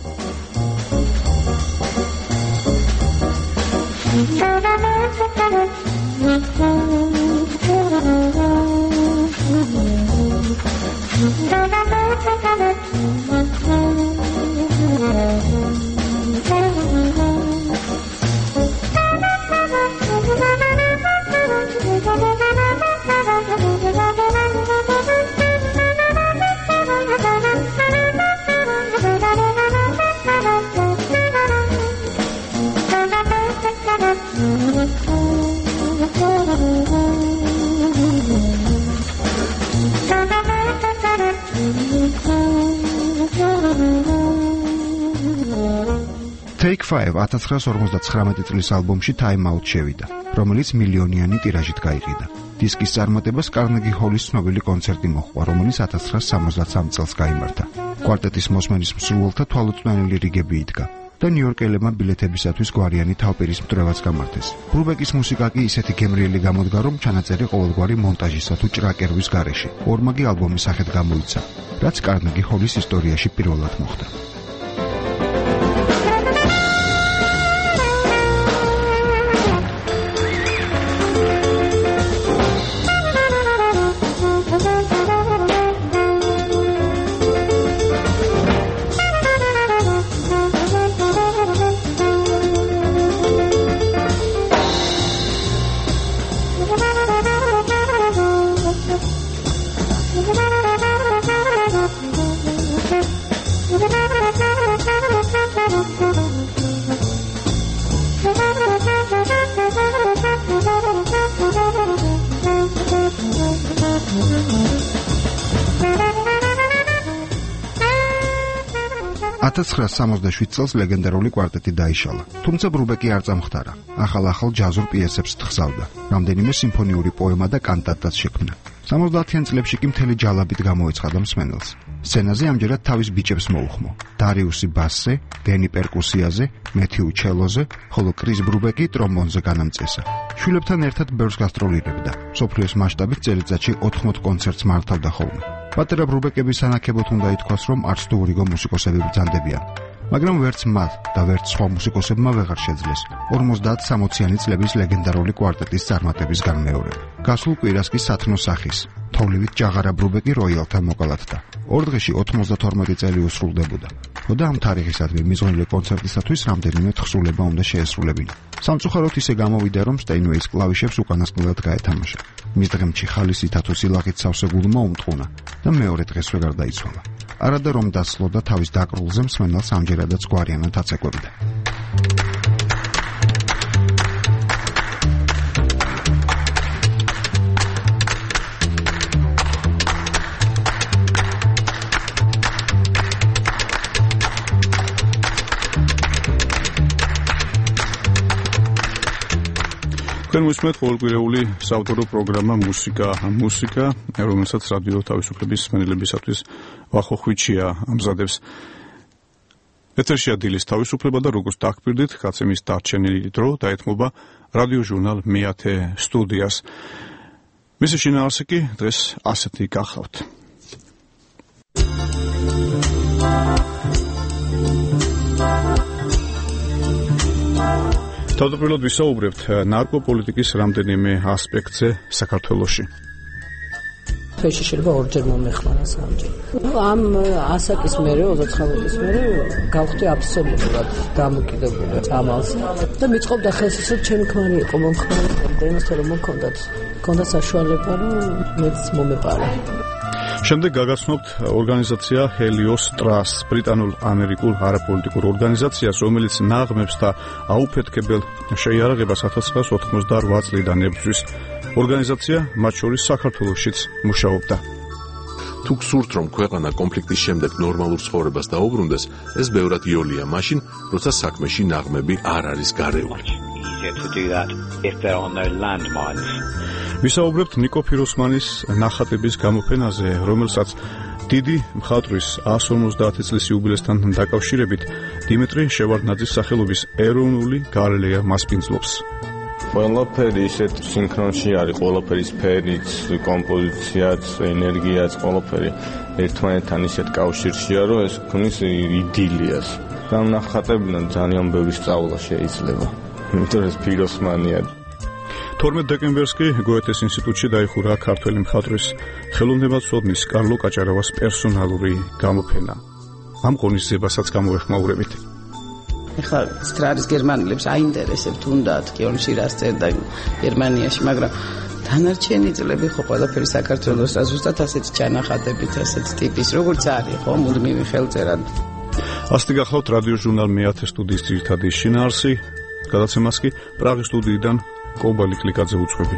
Take 5 1959 წლის ალბომში Time Out შევიდა, რომელიც მილიონიანი ტირაჟით გაიყიდა. დისკის წარმატებას კარნეგი ჰოლის ცნობილი კონცერტი მოჰყვა, რომელიც 1963 წელს გაიმართა. კვარტეტის მოსმენის მსურველთა თვალუწვდენელი რიგები იდგა და ნიუ-იორკელებმა ბილეთებისათვის გვარიანი თავპირის მტრევაც გამართეს. ბრუბეკის მუსიკა კი ისეთი გემრიელი გამოდგა, რომ ჩანაწერი ყოველგვარი მონტაჟისა თუ ჭრაკერვის გარეშე ორმაგი ალბომის სახით გამოიცა, რაც კარნეგი ჰოლის ისტორიაში პირველად მოხდა. წელს ლეგენდარული კვარტეტი დაიშალა. თუმცა ბრუბეკი არ წამხდარა. ახალ ჯაზურ პიესებს თხზავდა. რამდენიმე სიმფონიური პოემა და კანტატაც შექმნა. 70-იან წლებში კი მთელი ჯალაბით გამოეცხადა მსმენელს. სცენაზე ამჯერად თავის ბიჭებს მოუხმო. დარიუსი ბასზე, დენი პერკუსიაზე, მეთიუ ჩელოზე, ხოლო კრის ბრუბეკი ტრომბონზე განამწესა. შვილებთან ერთად ბევრს გასტროლირებდა. მსოფლიოს მასშტაბით წელიწადში 80 კონცერტს მართავდა ხოლმე. პატარა ბრუბეკების ანაკებოთ უნდა ითქვას, რომ არც თუ ურიგო მუსიკოსები ბრძანდებიან. მაგრამ ვერც მათ და ვერც სხვა მუსიკოსებმა ვეღარ შეძლეს 50-60-იანი წლების ლეგენდარული კვარტეტის წარმატების განმეორება. გასულ კვირას კი სათნო სახის თოვლივით ჯაღარა ბრუბეკი როიალთან მოკალათდა. ორ დღეში 92 წელი უსრულდებოდა. და ამ თარიღისადმი მიზღვნილი კონცერტისათვის რამდენიმე თხზულება უნდა შეესრულებინა. სამწუხაროდ ისე გამოვიდა, რომ სტეინვეის კლავიშებს უკანასკნელად გაეთამაშა. მის დღემში ხალისით ათო სილაღით სავსე გულმა უმტყუნა და მეორე დღესვე გარდაიცვალა. არადა რომ დაცლოდა თავის დაკრულზე მსმენელს ამჯერადაც გვარიანად აცეკვებდა. თქვენ მისმენთ ყოველკვირეული საავტორო პროგრამა მუსიკა, რომელსაც რადიო თავისუფლების მსმენელებისათვის ვახოხვიჩია ამზადებს. ეთერშია დილის თავისუფლება და როგორც დაგკვირდით, გაცემის დარჩენილი დრო დაეთმობა რადიო ჟურნალ მეათე სტუდიას. მისი შინაარსი კი დღეს ასეთი გახავთ. თავდაპირველად ვისაუბრებთ ნარკოპოლიტიკის რამდენიმე ასპექტზე საქართველოში. ფეში შეიძლება ორჯერ მომეხმარა სამჯერ. ამ ასაკის მერე 30-ის მერე გავხდი აბსოლუტურად დამოკიდებული ამალზე და მიწყობდა ხელს ისე ჩემი ქმარი იყო მომხმარე დემოსტრო რომ მქონდა საშუალება რომ მეც მომეპარა. შემდეგ გაგაცნობთ ორგანიზაცია Helios Trust, ბრიტანულ-ამერიკულ არაპოლიტიკურ ორგანიზაციას, რომელიც ნაღმებს და აუფეთქებელ შეიარაღებას 1988 წლიდან ებრძვის. ორგანიზაცია მათ შორის საქართველოშიც მუშაობდა. თუ გსურთ, რომ ქვეყანა კონფლიქტის შემდეგ ნორმალურ ცხოვრებას დაუბრუნდეს, ეს ბევრად იოლია მაშინ, როცა საქმეში ნაღმები არ არის გარეული. ვისაუბრებთ ნიკო ფიროსმანის ნახატების გამოფენაზე, რომელსაც დიდი მხატვრის 150 წლის იუბილესთან დაკავშირებით დიმიტრი შევარდნაძის სახელობის ეროვნული გალერეა მასპინძლობს. ყველაფერი ისეთ სინქრონში არის, ყველაფერი სფერიც, კომპოზიციაც, ენერგიაც, ყველაფერი ერთმანეთთან ისეთ კავშირშია, რომ ეს ქმნის იდილიას. და ნახატებიდან ძალიან ბევრი სწავლა შეიძლება. იმიტომ ეს ფიროსმანია. 12 დეკემბერს კი გოეთეს ინსტიტუტში დაიხურა ქართველი მხატვრის ხელოვნებაცოდნის კარლო კაჭარავას პერსონალური გამოფენა. ამ ღონისძიებასაც გამოეხმაურებით. ეხლა სტრარის გერმანელებს აინტერესებთ უნდათ კიონში რას წერდა გერმანიაში, მაგრამ დანარჩენი წლები ხო ყველაფერი საქართველოს და ზუსტად ასეთ ჩანახატებით, ასეთ ტიპის, როგორც არის, ხო, მუდმივი ხელწერა. ასეთი გახლავთ რადიო ჟურნალ მეათე სტუდიის ძირითადი შინაარსი, გადაცემას კი პრაღის სტუდიიდან კობალი კლიკაძე უძღვები.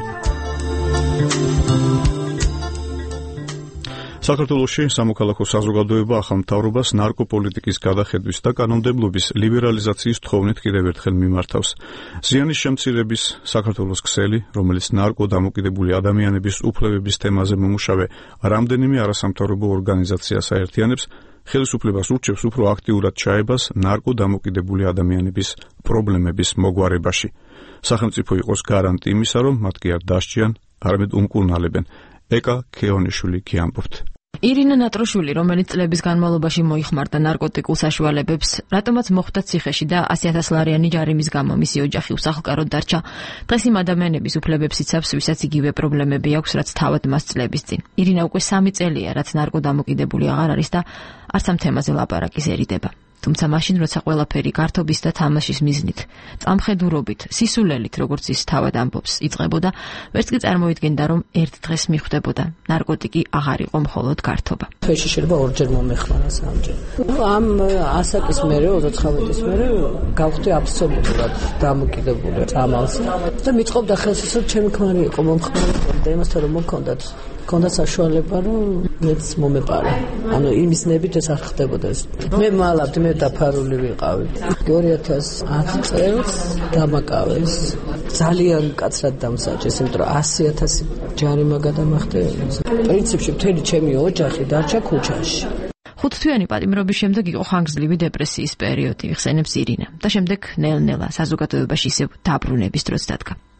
საქართველოში სამოქალაქო საზოგადოება ახალ მთავრობას ნარკოპოლიტიკის გადახედვის და კანონმდებლობის ლიბერალიზაციის თხოვნით კიდევ ერთხელ მიმართავს. ზიანის შემცირების საქართველოს ქსელი, რომელიც ნარკოდამოკიდებული ადამიანების უფლებების თემაზე მომუშავე რამდენიმე არასამთავრობო ორგანიზაციას აერთიანებს, ხელისუფლებას ურჩევს უფრო აქტიურად ჩაებას ნარკოდამოკიდებული ადამიანების პრობლემების მოგვარებაში. სახელმწიფო იყოს გარანტი იმისა, რომ მათ კი არ დასჭიან, არამედ უმკურნალებენ. ეკა ქეონიშვილი კი ამბობთ. ირინა ნატროშვილი, რომელიც წლების განმავლობაში მოიხმარდა ნარკოტიკულ საშუალებებს, რატომაც მოხვდა ციხეში და 100,000 ლარიანი ჯარიმის გამო მისი ოჯახი უსახლკაროდ დარჩა. დღეს იმ ადამიანების უფლებებს იცავს, ვისაც იგივე პრობლემები აქვს, რაც თავად მას წლების წინ. ირინა უკვე 3 წელია, რაც ნარკოდამოკიდებული აღარ არის და არც ამ თემაზე ლაპარაკის ერიდება. თუმცა მაშინ, როცა ყველაფერი გართობის და თამაშის მიზნით, წამხედურობით, სისულელით, როგორც ის თავად ამბობს, იწყებოდა, ვერც კი წარმოიდგენდა, რომ ერთ დღეს მიხვდებოდა, ნარკოტიკი აღარ იყო მხოლოდ გართობა. ფეში შეიძლება ორჯერ მომეხმარა სამჯერ. ამ ასაკის მერე 30-ის მერე გავხდი აბსოლუტურად დამოკიდებული ამალზე და მიწყობდა ხელს ისე ჩემი ქმარი იყო მომხმარე დემოსტრო რომ მქონდა საშუალება რომ მეც მომეპარა. ანუ იმის ნებით ეს არ ხდებოდა ეს. მე მალავდი, მე დაფარული ვიყავი. 2010 წელს დამაკავეს. ძალიან მკაცრად დამსაჯეს, იმიტომ რომ 100,000 ჯარიმა გადამახდა. პრინციპში მთელი ჩემი ოჯახი დარჩა ქუჩაში. 5 თვიანი პატიმრობის შემდეგ იყო ხანგრძლივი დეპრესიის პერიოდი, ხსენებს ირინა და შემდეგ ნელ-ნელა საზოგადოებაში ისევ დაბრუნების დროც დადგა.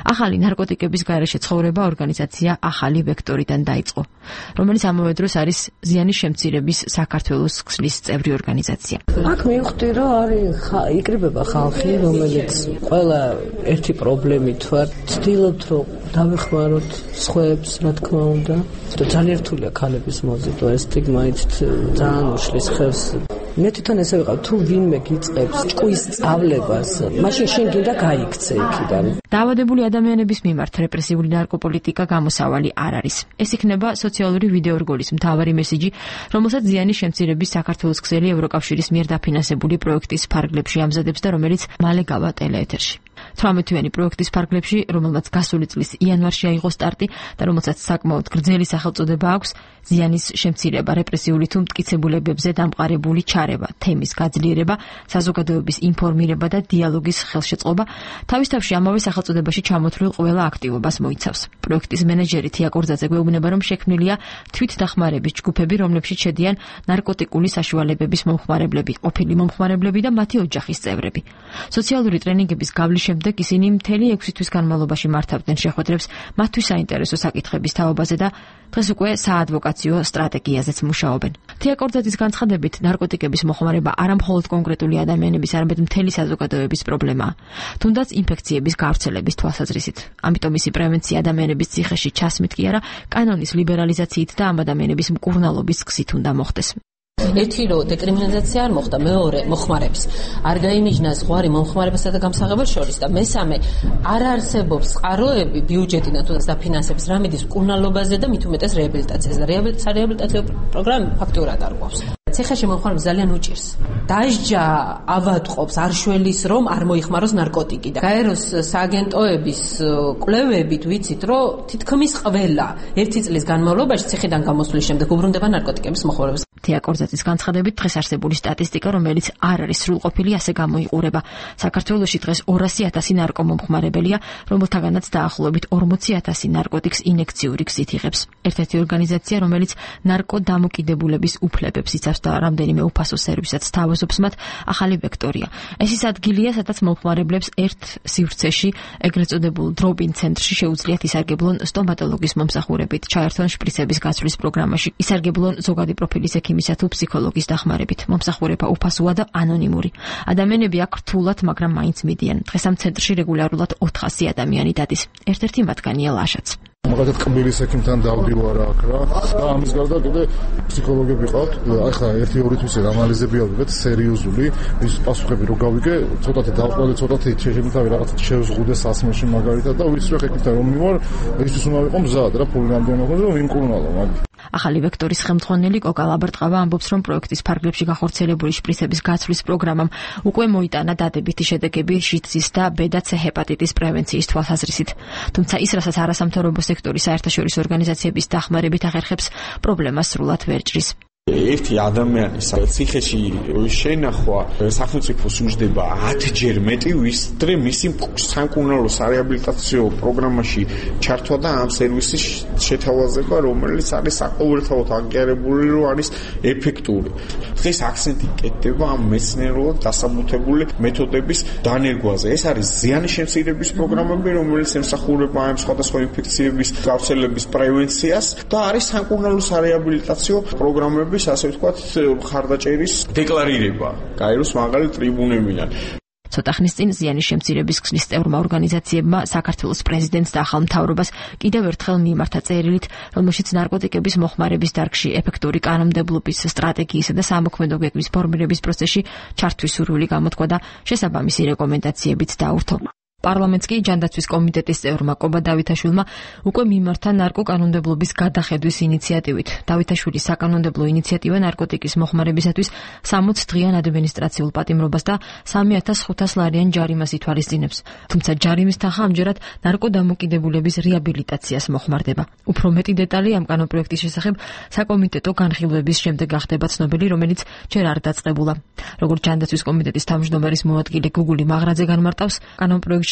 ახალი ნარკოტიკების გარეშე ცხოვრება ორგანიზაცია ახალი ვექტორიდან დაიწყო, რომელიც ამავე დროს არის ზიანის შემცირების საქართველოს ქსლის წევრი ორგანიზაცია. აქ მივხვდი, რომ არის იკრიბება ხალხი, რომელიც ყველა ერთი პრობლემით ვარ, ცდილობთ რომ დავეხმაროთ სხვებს, რა თქმა უნდა. ძალიან რთულია ქალების მოზიდვა, ეს სტიგმაით ძალიან უშლის ხელს. მე თვითონ ესე ვიყავ, თუ ვინმე გიწყებს ჭკუის სწავლებას, მაშინ შენ გინდა გაიქცე იქიდან. დაავადებული ადამიანების მიმართ რეპრესიული ნარკოპოლიტიკა გამოსავალი არ არის. ეს იქნება სოციალური ვიდეორგოლის მთავარი მესიჯი, რომელსაც ზიანის შემცირების საქართველოს ქსელი ევროკავშირის მიერ დაფინანსებული პროექტის ფარგლებში ამზადებს და რომელიც მალე გავა ტელეეთერში. 18-თვიანი პროექტის ფარგლებში, რომელმაც გასული წლის იანვარში აიღო სტარტი და რომელსაც საკმაოდ გრძელი სახელწოდება აქვს, ზიანის შემცირება, რეპრესიული თუ მტკიცებულებებზე დამყარებული ჩარევა, თემის გაძლიერება, საზოგადოების ინფორმირება და დიალოგის ხელშეწყობა, თავისთავში ამავე სახელწოდებაში ჩამოთვლილ ყველა აქტივობას მოიცავს. პროექტის მენეჯერი თია კორძაძე გვეუბნება, რომ შექმნილია თვითდახმარების ჯგუფები, რომლებშიც შედიან ნარკოტიკული საშუალებების მომხმარებლები, ყოფილი მომხმარებლები და მათი ოჯახის წევრები. სოციალური ტრენინგების გავლის შემდეგ ისინი მთელი 6 თვის განმავლობაში მართავდნენ შეხვედრებს მათთვის საინტერესო საკითხების თაობაზე და დღეს უკვე საადვოკაციო სტრატეგიაზეც მუშაობენ. თია კორძაძის განცხადებით, ნარკოტიკების მოხმარება არა მხოლოდ კონკრეტული ადამიანების, არამედ მთელი საზოგადოების პრობლემაა, თუნდაც ინფექციების გავრცელების თვალსაზრისით. ამიტომ მისი პრევენცია ადამიანების ციხეში ჩასმით კი არა, კანონის ლიბერალიზაციით და ამ ადამიანების მკურნალობის გზით უნდა მოხდეს. ერთი რო დეკრიმინალიზაცია არ მოხდა, მეორე მოხმარების არ გაიმიჯნა ზღვარი მომხმარებასა და გამსაღებელს შორის და მესამე არ არსებობს წყაროები ბიუჯეტიდან თუნდაც დაფინანსების რამედის მკურნალობაზე და მით უმეტეს რეაბილიტაციაზე და რეაბილიტაციო პროგრამა ფაქტურად არ გვაქვს. ციხეში მომხმარებს ძალიან უჭირს. დასჯა ავადყოფს, არ შველის რომ არ მოიხმაროს ნარკოტიკი და გაეროს სააგენტოების კვლევებით ვიცით, რომ თითქმის ყველა ერთი წლის განმავლობაში ციხიდან გამოსვლის შემდეგ უბრუნდება ნარკოტიკების მოხმარებას. თია კორძაძის განცხადებით, დღეს არსებული სტატისტიკა, რომელიც არ არის სრულყოფილი, ასე გამოიყურება. საქართველოში დღეს 200,000 ნარკომომხმარებელია, რომელთაგანაც დაახლოებით 40,000 ნარკოტიკს ინექციური გზით იღებს. ერთ-ერთი ორგანიზაცია, რომელიც ნარკოდამოკიდებულების უფლებებს იცავს და რამდენიმე უფასო სერვისაც თავაზობს მათ, ახალი ვექტორია. ეს ის ადგილია, სადაც მომხმარებლებს ერთ სივრცეში, ეგრეთ წოდებულ დროპ-ინ ცენტრში შეუძლიათ ისარგებლონ სტომატოლოგის მომსახურებით, ჩაერთონ შპრიცების გაცვლის პროგრამაში, ისარგებლონ ზოგადი პროფილის ექიმისა თუ ფსიქოლოგის დახმარებით. მომსახურება უფასოა და ანონიმური. ადამიანები აქ რთულად, მაგრამ მაინც მიდიან. დღეს ამ ცენტრში რეგულარულად 400 ადამიანი დადის. ერთ-ერთი მათგანია ლაშაც. მაგალითად კბილის ექიმთან დავდივარ აქ რა და ამის გარდა კიდე ფსიქოლოგები ყავთ. ახლა 1-2 თვის ანალიზები ავიღეთ სერიოზული, ის პასუხები რო გავიგე, ცოტათი დავყოლე, ცოტათი შემიძლია რაღაცა შევზღუდე სასმელში მაგალითად და ვიცი რა ექიმთან რომ მივარ, ისიც უნდა ვიყო მზად რა ფული რამდენი მოხდა რომ ვიმკურნალო მაგ. ახალი ვექტორის ხელმძღვანელი კოკა ლაბარტყავა ამბობს, რომ პროექტის ფარგლებში განხორციელებული შპრიცების გაცვლის პროგრამამ უკვე მოიტანა დადებითი შედეგები შიდსის და ბ-C ჰეპატიტის პრევენციის თვალსაზრისით. თუმცა ის, რასაც არასამთავრობო სექტორის საერთაშორისო ორგანიზაციების დახმარებით ახერხებს, პრობლემას სრულად ვერ ჭრის. ერთი ადამიანის ციხეში შენახვა სახელმწიფოს უჯდება 10-ჯერ მეტი, ვიდრე მისი სამკურნალო სარეაბილიტაციო პროგრამაში ჩართვა და ამ სერვისის შეთავაზება, რომელიც არის საყოველთაოდ აღიარებული, რომ არის ეფექტური. დღეს აქცენტი კეთდება ამ მეცნიერულად დასაბუთებული მეთოდების დანერგვაზე. ეს არის ზიანის შემცირების პროგრამები, რომელიც ემსახურება ამ სხვადასხვა ინფექციების გავრცელების პრევენციას და არის სამკურნალო სარეაბილიტაციო პროგრამები, ასე ვთქვათ, ხარდაჭერის დეკლარირება გაეროს მაღალი ტრიბუნებიდან. ცოტა ხნის წინ ზიანის შემცირების ქსლის წევრმა ორგანიზაციებმა საქართველოს პრეზიდენტს და ახალ მთავრობას კიდევ ერთხელ მიიმართა წერილით, რომელშიც ნარკოტიკების მოხმარების დარგში ეფექტური კანონმდებლობის სტრატეგიისა და სამოქმედო გეგმის ფორმირების პროცესში ჩართვის სურვილი გამოთქვა და შესაბამისი რეკომენდაციებიც დაურთო. პარლამენტს კი ჯანდაცვის კომიტეტის წევრმა კობა დავითაშვილმა უკვე მიმართა ნარკოკანონმდებლობის გადახედვის ინიციატივით. დავითაშვილის საკანონმდებლო ინიციატივა ნარკოტიკის მოხმარებისათვის 60 დღიან ადმინისტრაციულ პატიმრობას და 3,500 ლარიან ჯარიმას ითვალისწინებს. თუმცა ჯარიმის თანხა ამჯერად ნარკოდამოკიდებულების რეაბილიტაციას მოხმარდება. უფრო მეტი დეტალი ამ კანონპროექტის შესახებ საკომიტეტო განხილვების შემდეგ გახდება ცნობილი, რომელიც ჯერ არ დაწყებულა. როგორც ჯანდაცვის კომიტეტის თავმჯდომარის მოადგილე გუგული მაღრაძე განმარტავს, კანონპროექტში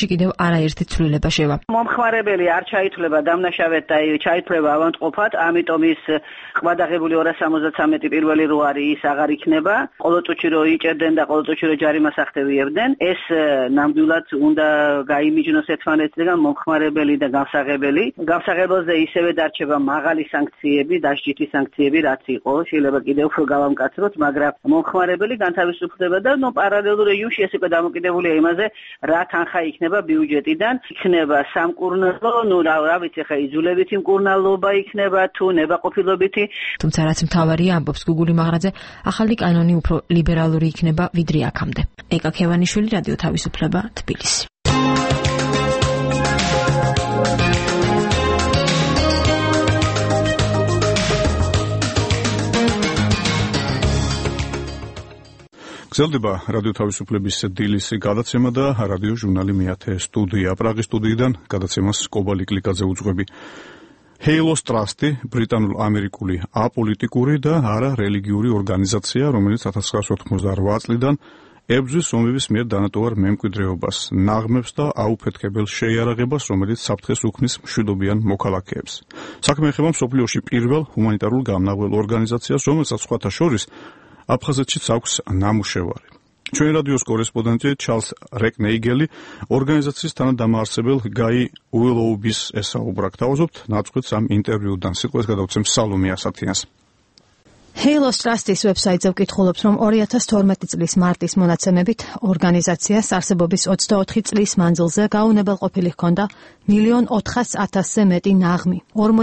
ნაკრებში კიდევ არაერთი ცვლილება შევა. მომხმარებელი არ ჩაითვლება დამნაშავედ და ჩაითვლება ავადმყოფად, ამიტომ ის ყვადაღებული 273 პირველი რო არის ის აღარ იქნება. ყოველ წუთში რო იჭერდნენ და ყოველ წუთში რო ჯარიმას ახდევიებდნენ, ეს ნამდვილად უნდა გაიმიჯნოს ერთმანეთისგან მომხმარებელი და გამსაღებელი. გამსაღებელზე ისევე დარჩება მაღალი სანქციები, დასჯითი სანქციები, რაც იყო. შეიძლება კიდევ უფრო გავამკაცროთ, მაგრამ მომხმარებელი განთავისუფლდება და პარალელურ რეჟიმში ეს უკვე დამოკიდებულია იმაზე, რა თანხა იქნება ბიუჯეტიდან, იქნება სამკურნალო, რა ვიცი ხა იძულებითი მკურნალობა იქნება თუ ნებაყოფილობითი. თუმცა რაც მთავარია, ამბობს გუგული მაღრაძე, ახალი კანონი უფრო ლიბერალური იქნება ვიდრე აქამდე. ეკა ქევანიშვილი, რადიო თავისუფლება, თბილისი. გრძელდება რადიო თავისუფლების დილის გადაცემა და რადიო ჟურნალი მეათე სტუდია. პრაღის სტუდიიდან გადაცემას კობალი კლიკაძე უძღვები. Halos Trust-ი ბრიტანულ-ამერიკული აპოლიტიკური და არარელიგიური ორგანიზაცია, რომელიც 1988 წლიდან ებრძვის ომების მიერ დანატოვარ მემკვიდრეობას, ნაღმებს და აუფეთქებელ შეიარაღებას, რომელიც საფრთხეს უქმნის მშვიდობიან მოქალაქეებს. საქმე ეხება მსოფლიოში პირველ ჰუმანიტარულ გამნაღველ ორგანიზაციას, რომელსაც სხვათა შორის აფხაზეთშიც აქვს ნამუშევარი. ჩვენ რადიოს კორესპონდენტი ჩარლს რეკნეიგელი ორგანიზაციის თანადამაარსებელ გაი უილოუბის ესაუბრა. გთავაზობთ ნაწყვეტს ამ ინტერვიუდან. სიტყვას გადავცემ სალომე ასათიანს. Halos Trust-ის ვებსაიტზე ვკითხულობთ, რომ 2012 წლის მარტის მონაცემებით ორგანიზაციას არსებობის 24 წლის მანძილზე გაუნებელყოფილი ჰქონდა 1.400.000-ზე მეტი ნაღმი,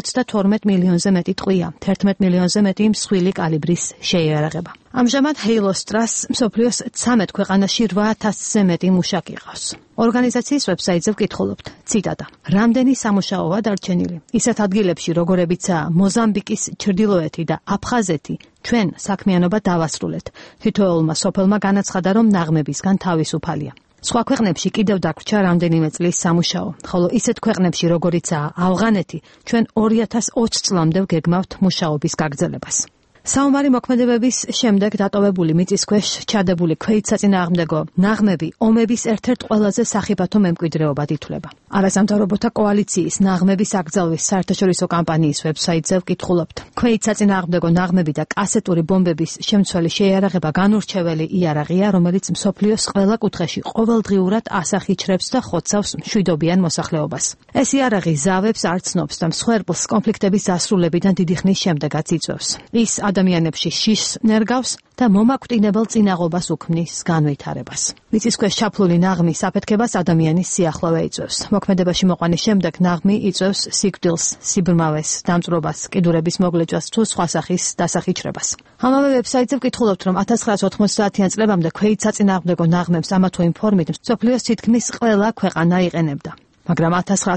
52 მილიონზე მეტი ტყვია, 11 მილიონზე მეტი მსხვილი კალიბრის შეიარაღება. ამჟამად Halos Trust მსოფლიოს 13 ქვეყანაში 8,000-ზე მეტი მუშაკი ყავს. ორგანიზაციის ვებსაიტზე ვკითხულობთ, ციტატა: რამდენი სამუშაოა დარჩენილი? ისეთ ადგილებში, როგორებიცაა მოზამბიკის ჩრდილოეთი და აფხაზეთი, ჩვენ საქმიანობა დავასრულეთ. თითოეულმა სოფელმა განაცხადა, რომ ნაღმებისგან თავისუფალია. სხვა ქვეყნებში კიდევ დაგვრჩა რამდენიმე წლის სამუშაო, ხოლო ისეთ ქვეყნებში, როგორიცაა ავღანეთი, ჩვენ 2020 წლამდე ვგეგმავთ მუშაობის გაგრძელებას. საომარი მოქმედებების შემდეგ დატოვებული მიწის ქვეშ ჩადებული ქვეითსაწინააღმდეგო ნაღმები ომების ერთ-ერთ ყველაზე სახიფათო მემკვიდრეობად ითვლება. არასამთავრობოთა კოალიციის ნაღმების აკრძალვის საერთაშორისო კამპანიის ვებსაიტზე ვკითხულობთ. ქვეითსაწინააღმდეგო ნაღმები და კასეტური ბომბების შემცველი შეიარაღება განურჩეველი იარაღია, რომელიც მსოფლიოს ყველა კუთხეში ყოველდღიურად ასახიჩრებს და ხოცავს მშვიდობიან მოსახლეობას. ეს იარაღი ზავებს არ ცნობს და მსხვერპლს კონფლიქტების დასრულებიდან დიდი ხნის შემდეგაც იწვევს. ის ადამიანებში შიშს ნერგავს და მომაკვდინებელ წინაღობას უქმნის განვითარებას. მიწის ქვეშ ჩაფლული ნაღმი საფეთქებას ადამიანის სიახლოვე იწვევს. მოქმედებაში მოყვანის შემდეგ ნაღმი იწვევს სიკვდილს, სიბრმავეს, დამწვრობას, კიდურების მოგლეჯვას თუ სხვა სახის დასახიჩრებას. ამავე ვებსაიტზე ვკითხულობთ, რომ 1990-იან წლებამდე ქვეითსაწინააღმდეგო ნაღმებს ამა თუ იმ ფორმით მსოფლიოს თითქმის ყველა ქვეყანა იყენებდა. მაგრამ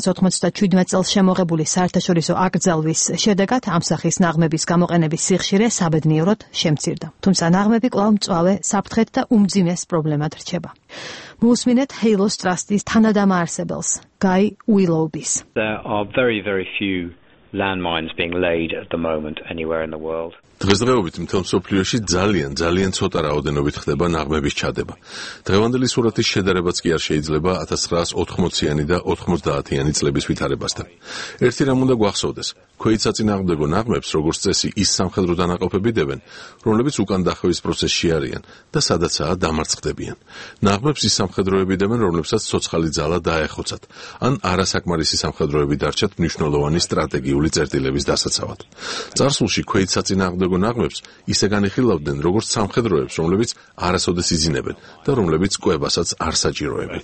1997 წელს შემოღებული საერთაშორისო აკრძალვის შედეგად ამ სახის ნაღმების გამოყენების სიხშირე საბედნიეროდ შემცირდა. თუმცა ნაღმები კვლავ მწვავე საფრთხეთ და უმძიმეს პრობლემად რჩება. მოусმინეთ Halos Trust-ის თანადამაარსებელს, გაი უილოუბის. There are very, very few landmines being laid at the moment anywhere in the world. დღესდღეობით მთელ მსოფლიოში ძალიან ცოტა რაოდენობით ხდება ნაღმების ჩადება. დღევანდელი სურათის შედარებაც კი არ შეიძლება 1980-იანი და 90-იანი წლების ვითარებასთან. ერთი რამ უნდა გვახსოვდეს, ქვეითსაწინააღმდეგო ნაღმებს როგორც წესი ის სამხედრო დანაყოფები დებენ, რომლებიც უკან დახევის პროცესში არიან და სადაცაა დამარცხდებიან. ნაღმებს ის სამხედროები დებენ, რომლებსაც ცოცხალი ძალა დაეხოცათ, ან არასაკმარისი სამხედროები დარჩათ მნიშვნელოვანი სტრატეგიული წერტილების დასაცავად. წარსულში ქვეითსაწინააღმდეგო ნაღმებს ისე განიხილავდნენ, როგორც სამხედროებს, რომლებიც არასოდეს იძინებენ და რომლებიც კვებასაც არ საჭიროებენ.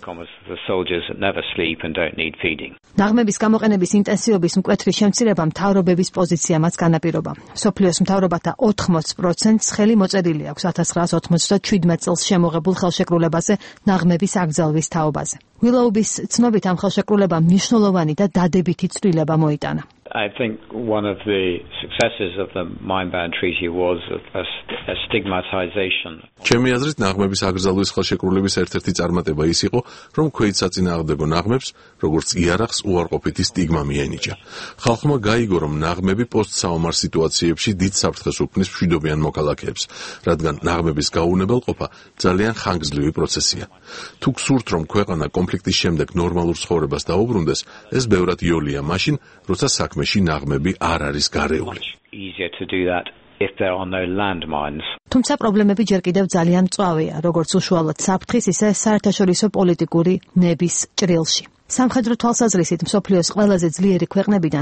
ნაღმების გამოყენების ინტენსივობის მკვეთრი შემცირება მთავრობების პოზიციამაც განაპირობა. მსოფლიოს მთავრობათა 80%-ს ხელი მოწერილი აქვს 1997 წელს შემოღებულ ხელშეკრულებაზე ნაღმების აკრძალვის თაობაზე. უილოუბის ცნობით ამ ხელშეკრულებამ მნიშვნელოვანი და დადებითი ცვლილება მოიტანა. I think one of the successes of the mine ban treaty was a stigmatization. ჩემი აზრით ნაღმების აკრძალვის ხელშეკრულების ერთ-ერთი წარმატება ის იყო, რომ ქვეითსაწინააღმდეგო ნაღმებს, როგორც იარაღს უარყოფითი სტიგმა მიენიჭა. ხალხმა გაიგო, რომ ნაღმები პოსტსაომარ სიტუაციებში დიდ საფრთხეს უქმნის მშვიდობიან მოქალაქეებს, რადგან ნაღმების გაუნებელყოფა ძალიან ხანგრძლივი პროცესია. თუ გსურთ, რომ ქვეყანა კონფლიქტის შემდეგ ნორმალურ ცხოვრებას დაუბრუნდეს, ეს ბევრად იოლია მაშინ, როცა საქმეში ნაღმები არ არის გარეული. Easier to do that if there are no landmines. თუმცა პრობლემები ჯერ კიდევ ძალიან მწვავეა, როგორც უშუალოდ საფრთხის, ისე საერთაშორისო პოლიტიკური ნების ჭრილში. სამხედრო თვალსაზრისით მსოფლიოს ყველაზე ძლიერი ქვეყნებიდან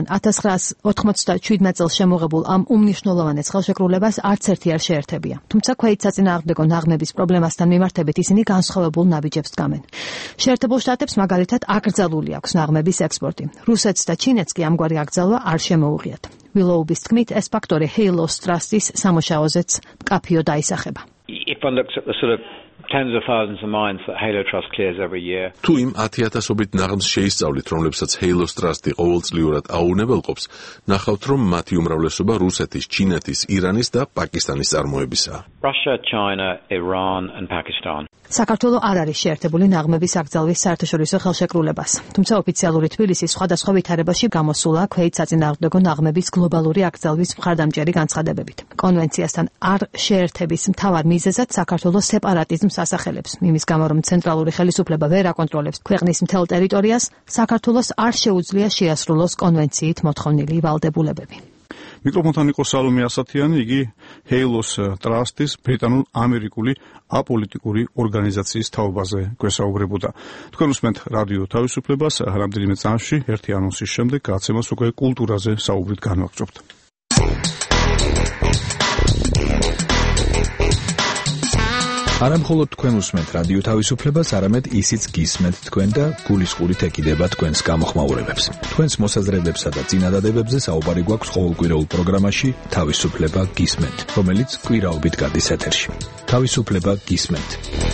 1997 წელს შემოღებულ ამ უმნიშვნელოვანეს ხელშეკრულებას არც ერთი არ შეერთებია. თუმცა ქვეითსაწინააღმდეგო ნაღმების პრობლემასთან მიმართებით ისინი განსხვავებულ ნაბიჯებს დგამენ. შეერთებულ შტატებს მაგალითად აკრძალული აქვს ნაღმების ექსპორტი. რუსეთს და ჩინეთს კი ამგვარი აკრძალვა არ შემოუღიათ. ვილოუების თქმით, ეს ფაქტორი ჰეილოს ტრასტის სამუშაოზეც მკაფიო დაისახება. If one looks at the sort of tens of thousands of mines that Halo Trust clears every year. თუ იმ 10,000-ობით ნაღმს შეისწავლით, რომლებსაც ჰეილოს ტრასტი ყოველწლიურად აუნებელყოფს, ნახავთ, რომ მათი უმრავლესობა რუსეთის, ჩინეთის, ირანის და პაკისტანის წარმოებისაა. Russia, China, Iran and Pakistan. საქართველო არ არის შეერთებული ნაღმების აკრძალვის საერთაშორისო ხელშეკრულებას. თუმცა ოფიციალური თბილისის სხვადასხვა ვითარებაში გამოსულა ქვეითსაწინააღმდეგო ნაღმების გლობალური აკრძალვის მხარდამჭერი განცხადებებით. კონვენციასთან არ შეერთების მთავარ მიზეზად საქართველოს სეპარატიზმს ასახელებს. იმის გამო, რომ ცენტრალური ხელისუფლება ვერ აკონტროლებს ქვეყნის მთელ ტერიტორიას, საქართველოს არ შეუძლია შეასრულოს კონვენციით მოთხოვნილი ვალდებულებები. მიკროფონთან იყო სალომე ასათიანი, იგი ჰეილოს ტრასტის ბრიტანულ-ამერიკული აპოლიტიკური ორგანიზაციის თაობაზე გვესაუბრებოდა. თქვენ უსმენთ რადიო თავისუფლებას, რამდენიმე წამში ერთი ანონსის შემდეგ გაცემას უკვე კულტურაზე საუბრით განვაგრძობთ. არა მხოლოდ თქვენ უსმენთ რადიო თავისუფლებას, არამედ ისიც გისმენთ თქვენ და გულისყურით ეკიდება თქვენს გამოხმაურებებს. თქვენს მოსაზრებებსა და წინადადებებზე საუბარი გვაქვს ყოველკვირეულ პროგრამაში თავისუფლება გისმენთ, რომელიც კვირაობით გადის ეთერში. თავისუფლება გისმენთ.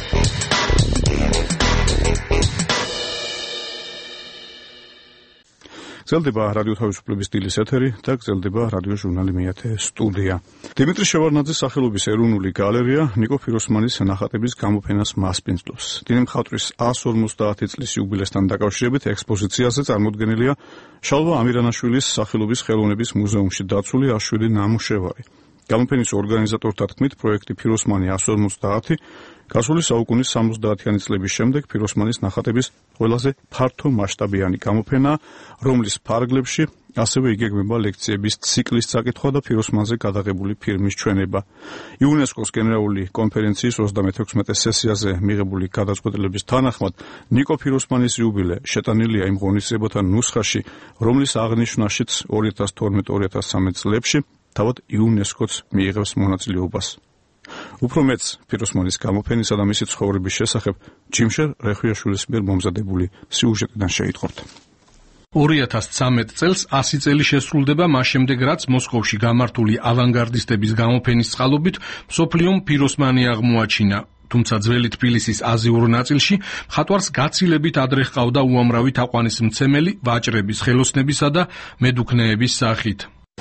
გრძელდება რადიო თავისუფლების დილის ეთერი და გრძელდება რადიო ჟურნალი მეათე სტუდია. დიმიტრი შევარდნაძის სახელობის ეროვნული გალერეა ნიკო ფიროსმანის ნახატების გამოფენას მასპინძლობს. დინე მხატვრის 150 წლის იუბილესთან დაკავშირებით ექსპოზიციაზე წარმოდგენილია შალვა ამირანაშვილის სახელობის ხელოვნების მუზეუმში დაცული აშვილი ნამუშევარი. გამოფენის ორგანიზატორთა თქმით, პროექტი ფიროსმანი 150 გასული საუკუნის 70-იანი წლების შემდეგ ფიროსმანის ნახატების ყველაზე ფართო მასშტაბიანი გამოფენა, რომლის ფარგლებში ასევე იგეგმება ლექციების ციკლის წაკითხვა და ფიროსმანზე გადაღებული ფილმის ჩვენება. იუნესკოს გენერალური კონფერენციის 36 სესიაზე მიღებული გადაწყვეტილების თანახმად, ნიკო ფიროსმანის იუბილე შეტანილია იმ ღონისძიებათა ნუსხაში, რომლის აღნიშვნაშიც 2012-2013 წლებში თავად იუნესკოც მიიღებს მონაწილეობას. უფრო მეც ფიროსმანის გამოფენისა და მისი ცხოვრების შესახებ ჯიმშერ რეხვიაშვილის მიერ მომზადებული სიუჟეტიდან შეიტყობთ. 2013 წელს 100 წელი შესრულდება მას შემდეგ, რაც მოსკოვში გამართული ავანგარდისტების გამოფენის წყალობით მსოფლიომ ფიროსმანი აღმოაჩინა. თუმცა ძველი თბილისის აზიურ ნაწილში მხატვარს გაცილებით ადრე ჰყავდა უამრავი თაყვანისმცემელი ვაჭრების, ხელოსნებისა და მედუქნეების სახით.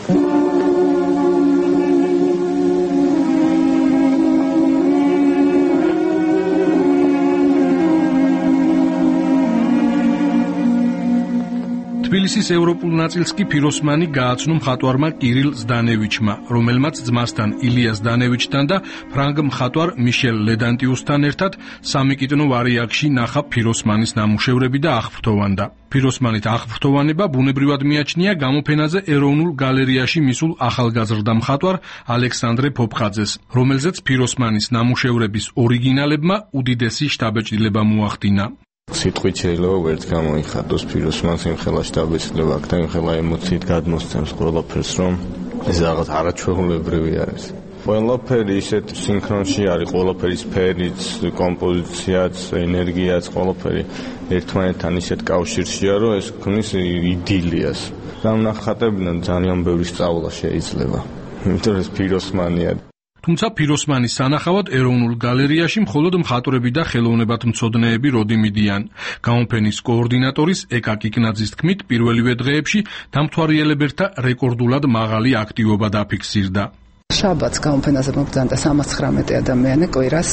თბილისის ევროპულ ნაწილს კი ფიროსმანი გააცნო მხატვარმა კირილ ზდანევიჩმა, რომელმაც ძმასთან ილიას ზდანევიჩთან და ფრანგ მხატვარ მიშელ ლედანტიუსთან ერთად სამიკიტნო ვარიაქში ნახა ფიროსმანის ნამუშევრები და აღფრთოვანდა. ფიროსმანით აღფრთოვანება ბუნებრივად მიაჩნია გამოფენაზე ეროვნულ გალერეაში მისულ ახალგაზრდა მხატვარ ალექსანდრე ფოფხაძეს, რომელზეც ფიროსმანის ნამუშევრების ორიგინალებმა უდიდესი შთაბეჭდილება მოახდინა. სიტყვით შეიძლება ვერც გამოიხატოს ფიროსმანს იმხელა შთაბეჭდილება და იმხელა ემოციით გადმოსცემს ყველაფერს, რომ ეს რაღაც არაჩვეულებრივი არის. ყველაფერი ისეთ სინქრონში არის, ყველაფერი სფერიც, კომპოზიციაც, ენერგიაც, ყველაფერი ერთმანეთთან ისეთ კავშირშია, რომ ეს ქმნის იდილიას. ამ ნახატებიდან ძალიან ბევრი სწავლა შეიძლება. იმიტომ ეს ფიროსმანია. თუმცა ფიროსმანის სანახავად ეროვნულ გალერეაში მხოლოდ მხატვრები და ხელოვნებათმცოდნეები როდიმიდიან. გამოფენის კოორდინატორის ეკა კიკნაძის თქმით, პირველივე დღეებში დამთვალიერებელთა რეკორდულად მაღალი აქტივობა დაფიქსირდა. შაბათს გამოფენაზე მოგზაურობდა 319 ადამიანი, კვირას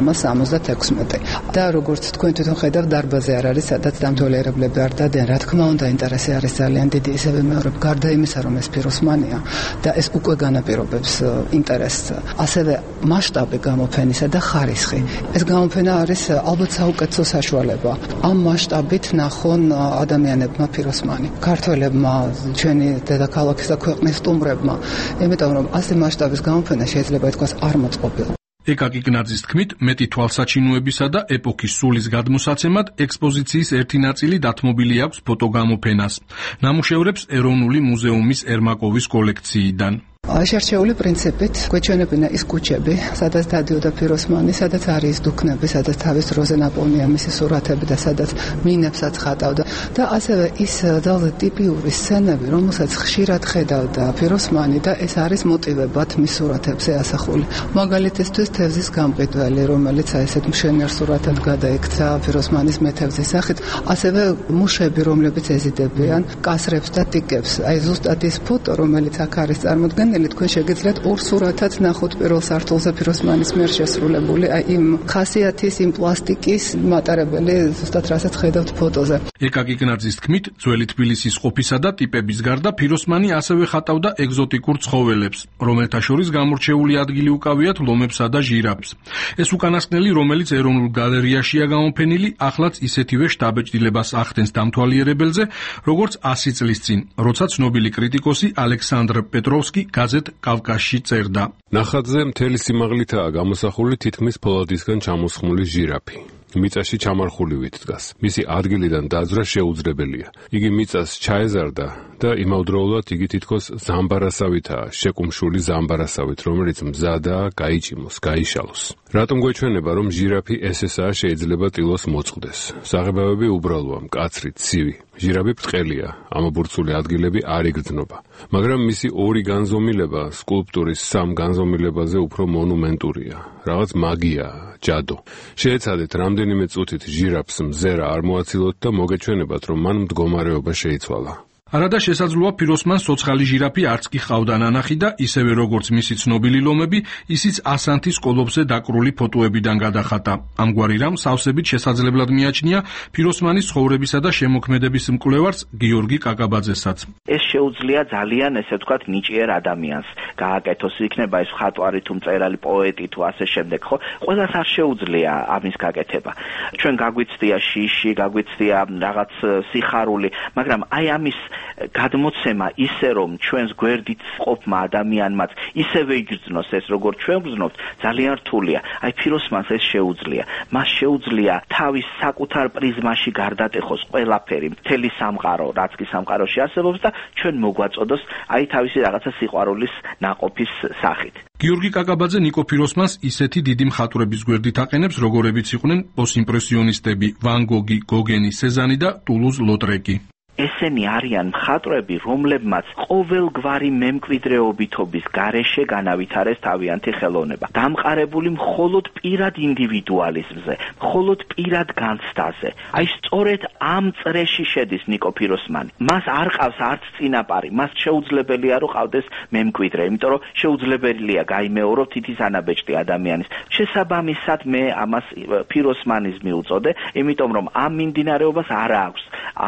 376 და როგორც თქვენ თვითონ ხედავთ, დარბაზი არ არის, სადაც დამთვალიერებლები არ დადიან. რა თქმა უნდა, ინტერესი არის ძალიან დიდი, ისევე მეორე გარდა იმისა, რომ ეს ფიროსმანია და ეს უკვე განაპირობებს ინტერესს. ასევე მასშტაბი გამოფენისა და ხარისხი. ეს გამოფენა არის ალბათ საუკეთესო საშუალება. ამ მასშტაბით ნახონ ადამიანებმა ფიროსმანი, ქართველებმა, ჩვენი დედაქალაქის და ქვეყნის სტუმრებმა, იმიტომ რომ ასე მასშტაბი გამოფენა შეიძლება ითქვას არ მოწყობილ. ეკა კიკნაძის თქმით, მეტი თვალსაჩინოებისა და ეპოქის სულის გადმოსაცემად ექსპოზიციის ერთი ნაწილი დათმობილი აქვს ფოტოგამოფენას. ნამუშევრებს ეროვნული მუზეუმის ერმაკოვის კოლექციიდან. შერჩეული პრინციპით გვეჩვენებინა ის კუჩები, სადაც დადიოდა ფიროსმანი, სადაც არის დუქნები, სადაც თავის დროზე ნაპოვნია მისი სურათები და სადაც მინებსაც ხატავდა და ასევე ის ძალზე ტიპიური სცენები, რომელსაც ხშირად ხედავდა ფიროსმანი და ეს არის მოტივებად მის სურათებზე ასახული. მაგალითისთვის თევზის გამყიდველი, რომელიც ესეთ მშვენიერ სურათად გადაიქცა ფიროსმანის მეთევზის სახით, ასევე მუშები, რომლებიც ეზიდებიან კასრებს და ტიკებს. აი ზუსტად ის ფოტო, რომელიც აქ არის წარმოდგენილი, თქვენ შეგიძლიათ ორ სურათად ნახოთ პირველ სართულზე ფიროსმანის მიერ შესრულებული, აი იმ ხასიათის, იმ პლასტიკის მატარებელი, ზუსტად რასაც ხედავთ ფოტოზე. ეკა კიკნაძის თქმით, ძველი თბილისის ყოფისა და ტიპების გარდა ფიროსმანი ასევე ხატავდა ეგზოტიკურ ცხოველებს, რომელთა შორის გამორჩეული ადგილი უკავიათ ლომებსა და ჟირაფს. ეს უკანასკნელი, რომელიც ეროვნულ გალერეაშია გამოფენილი, ახლაც ისეთივე შთაბეჭდილებას ახდენს დამთვალიერებელზე, როგორც 100 წლის წინ, როცა ცნობილი კრიტიკოსი ალექსანდრ პეტროვსკი გაზეთ კავკასში წერდა. ნახატზე მთელი სიმაღლითაა გამოსახული თითქმის ფოლადისგან ჩამოსხმული ჟირაფი. მიწაში ჩამარხულივით დგას. მისი ადგილიდან დაძვრა შეუძლებელია. იგი მიწას ჩაეზარდა და იმავდროულად იგი თითქოს ზამბარასავითაა, შეკუმშული ზამბარასავით, რომელიც მზადაა გაიჭიმოს, გაიშალოს. რატომ გვეჩვენება, რომ ჟირაფი ესესაა შეიძლება ტილოს მოწყდეს? საღებავები უბრალოა, მკაცრი, ცივი. ჟირაფი ბრტყელია, ამობურცული ადგილები არ იგრძნობა. მაგრამ მისი ორი განზომილება სკულპტურის სამ განზომილებაზე უფრო მონუმენტურია. რაღაც მაგია, ჯადო. შეეცადეთ რამდენიმე წუთით ჟირაფს მზერა არ მოაცილოთ და მოგეჩვენებათ, რომ მან მდგომარეობა შეიცვალა. არადა შესაძლოა ფიროსმანს ცოცხალი ჟირაფი არც კი ჰყავდა ნანახი და ისევე როგორც მისი ცნობილი ლომები, ისიც ასანთის კოლოფზე დაკრული ფოტოებიდან გადახატა. ამგვარი რამ სავსებით შესაძლებლად მიაჩნია ფიროსმანის ცხოვრებისა და შემოქმედების მკვლევარს გიორგი კაკაბაძესაც. ეს შეუძლია ძალიან, ესე ვთქვათ, ნიჭიერ ადამიანს გააკეთოს, იქნება ეს მხატვარი თუ მწერალი, პოეტი თუ ასე შემდეგ, ხო? ყველას არ შეუძლია ამის გაკეთება. ჩვენ გაგვიცდია შიში, გაგვიცდია რაღაც სიხარული, მაგრამ აი ამის გადმოცემა ისე რომ ჩვენს გვერდით ყოფმა ადამიანმაც ისევე იგრძნოს ეს როგორც ჩვენ გრძნობთ, ძალიან რთულია. აი ფიროსმანს ეს შეუძლია. მას შეუძლია თავის საკუთარ პრიზმაში გარდატეხოს ყველაფერი, მთელი სამყარო, რაც კი სამყაროში არსებობს და ჩვენ მოგვაწოდოს აი თავისი რაღაცა სიყვარულის ნაყოფის სახით. გიორგი კაკაბაძე ნიკო ფიროსმანს ისეთი დიდი მხატვრების გვერდით აყენებს, როგორებიც იყვნენ პოსტიმპრესიონისტები, ვან გოგი, გოგენი, სეზანი და ტულუზ ლოტრეკი. ესენი არიან მხატვრები, რომლებმაც ყოველგვარი მემკვიდრეობითობის გარეშე განავითარეს თავიანთი ხელოვნება. დამყარებული მხოლოდ პირად ინდივიდუალიზმზე, მხოლოდ პირად განცდაზე. აი სწორედ ამ წრეში შედის ნიკო ფიროსმანი. მას არ ყავს არც წინაპარი, მას შეუძლებელია რომ ყავდეს მემკვიდრე, იმიტომ რომ შეუძლებელია გაიმეოროს თითის ანაბეჭდი ადამიანის. შესაბამისად მე ამას ფიროსმანიზმი უწოდე, იმიტომ რომ ამ მიმდინარეობას არ აქვს,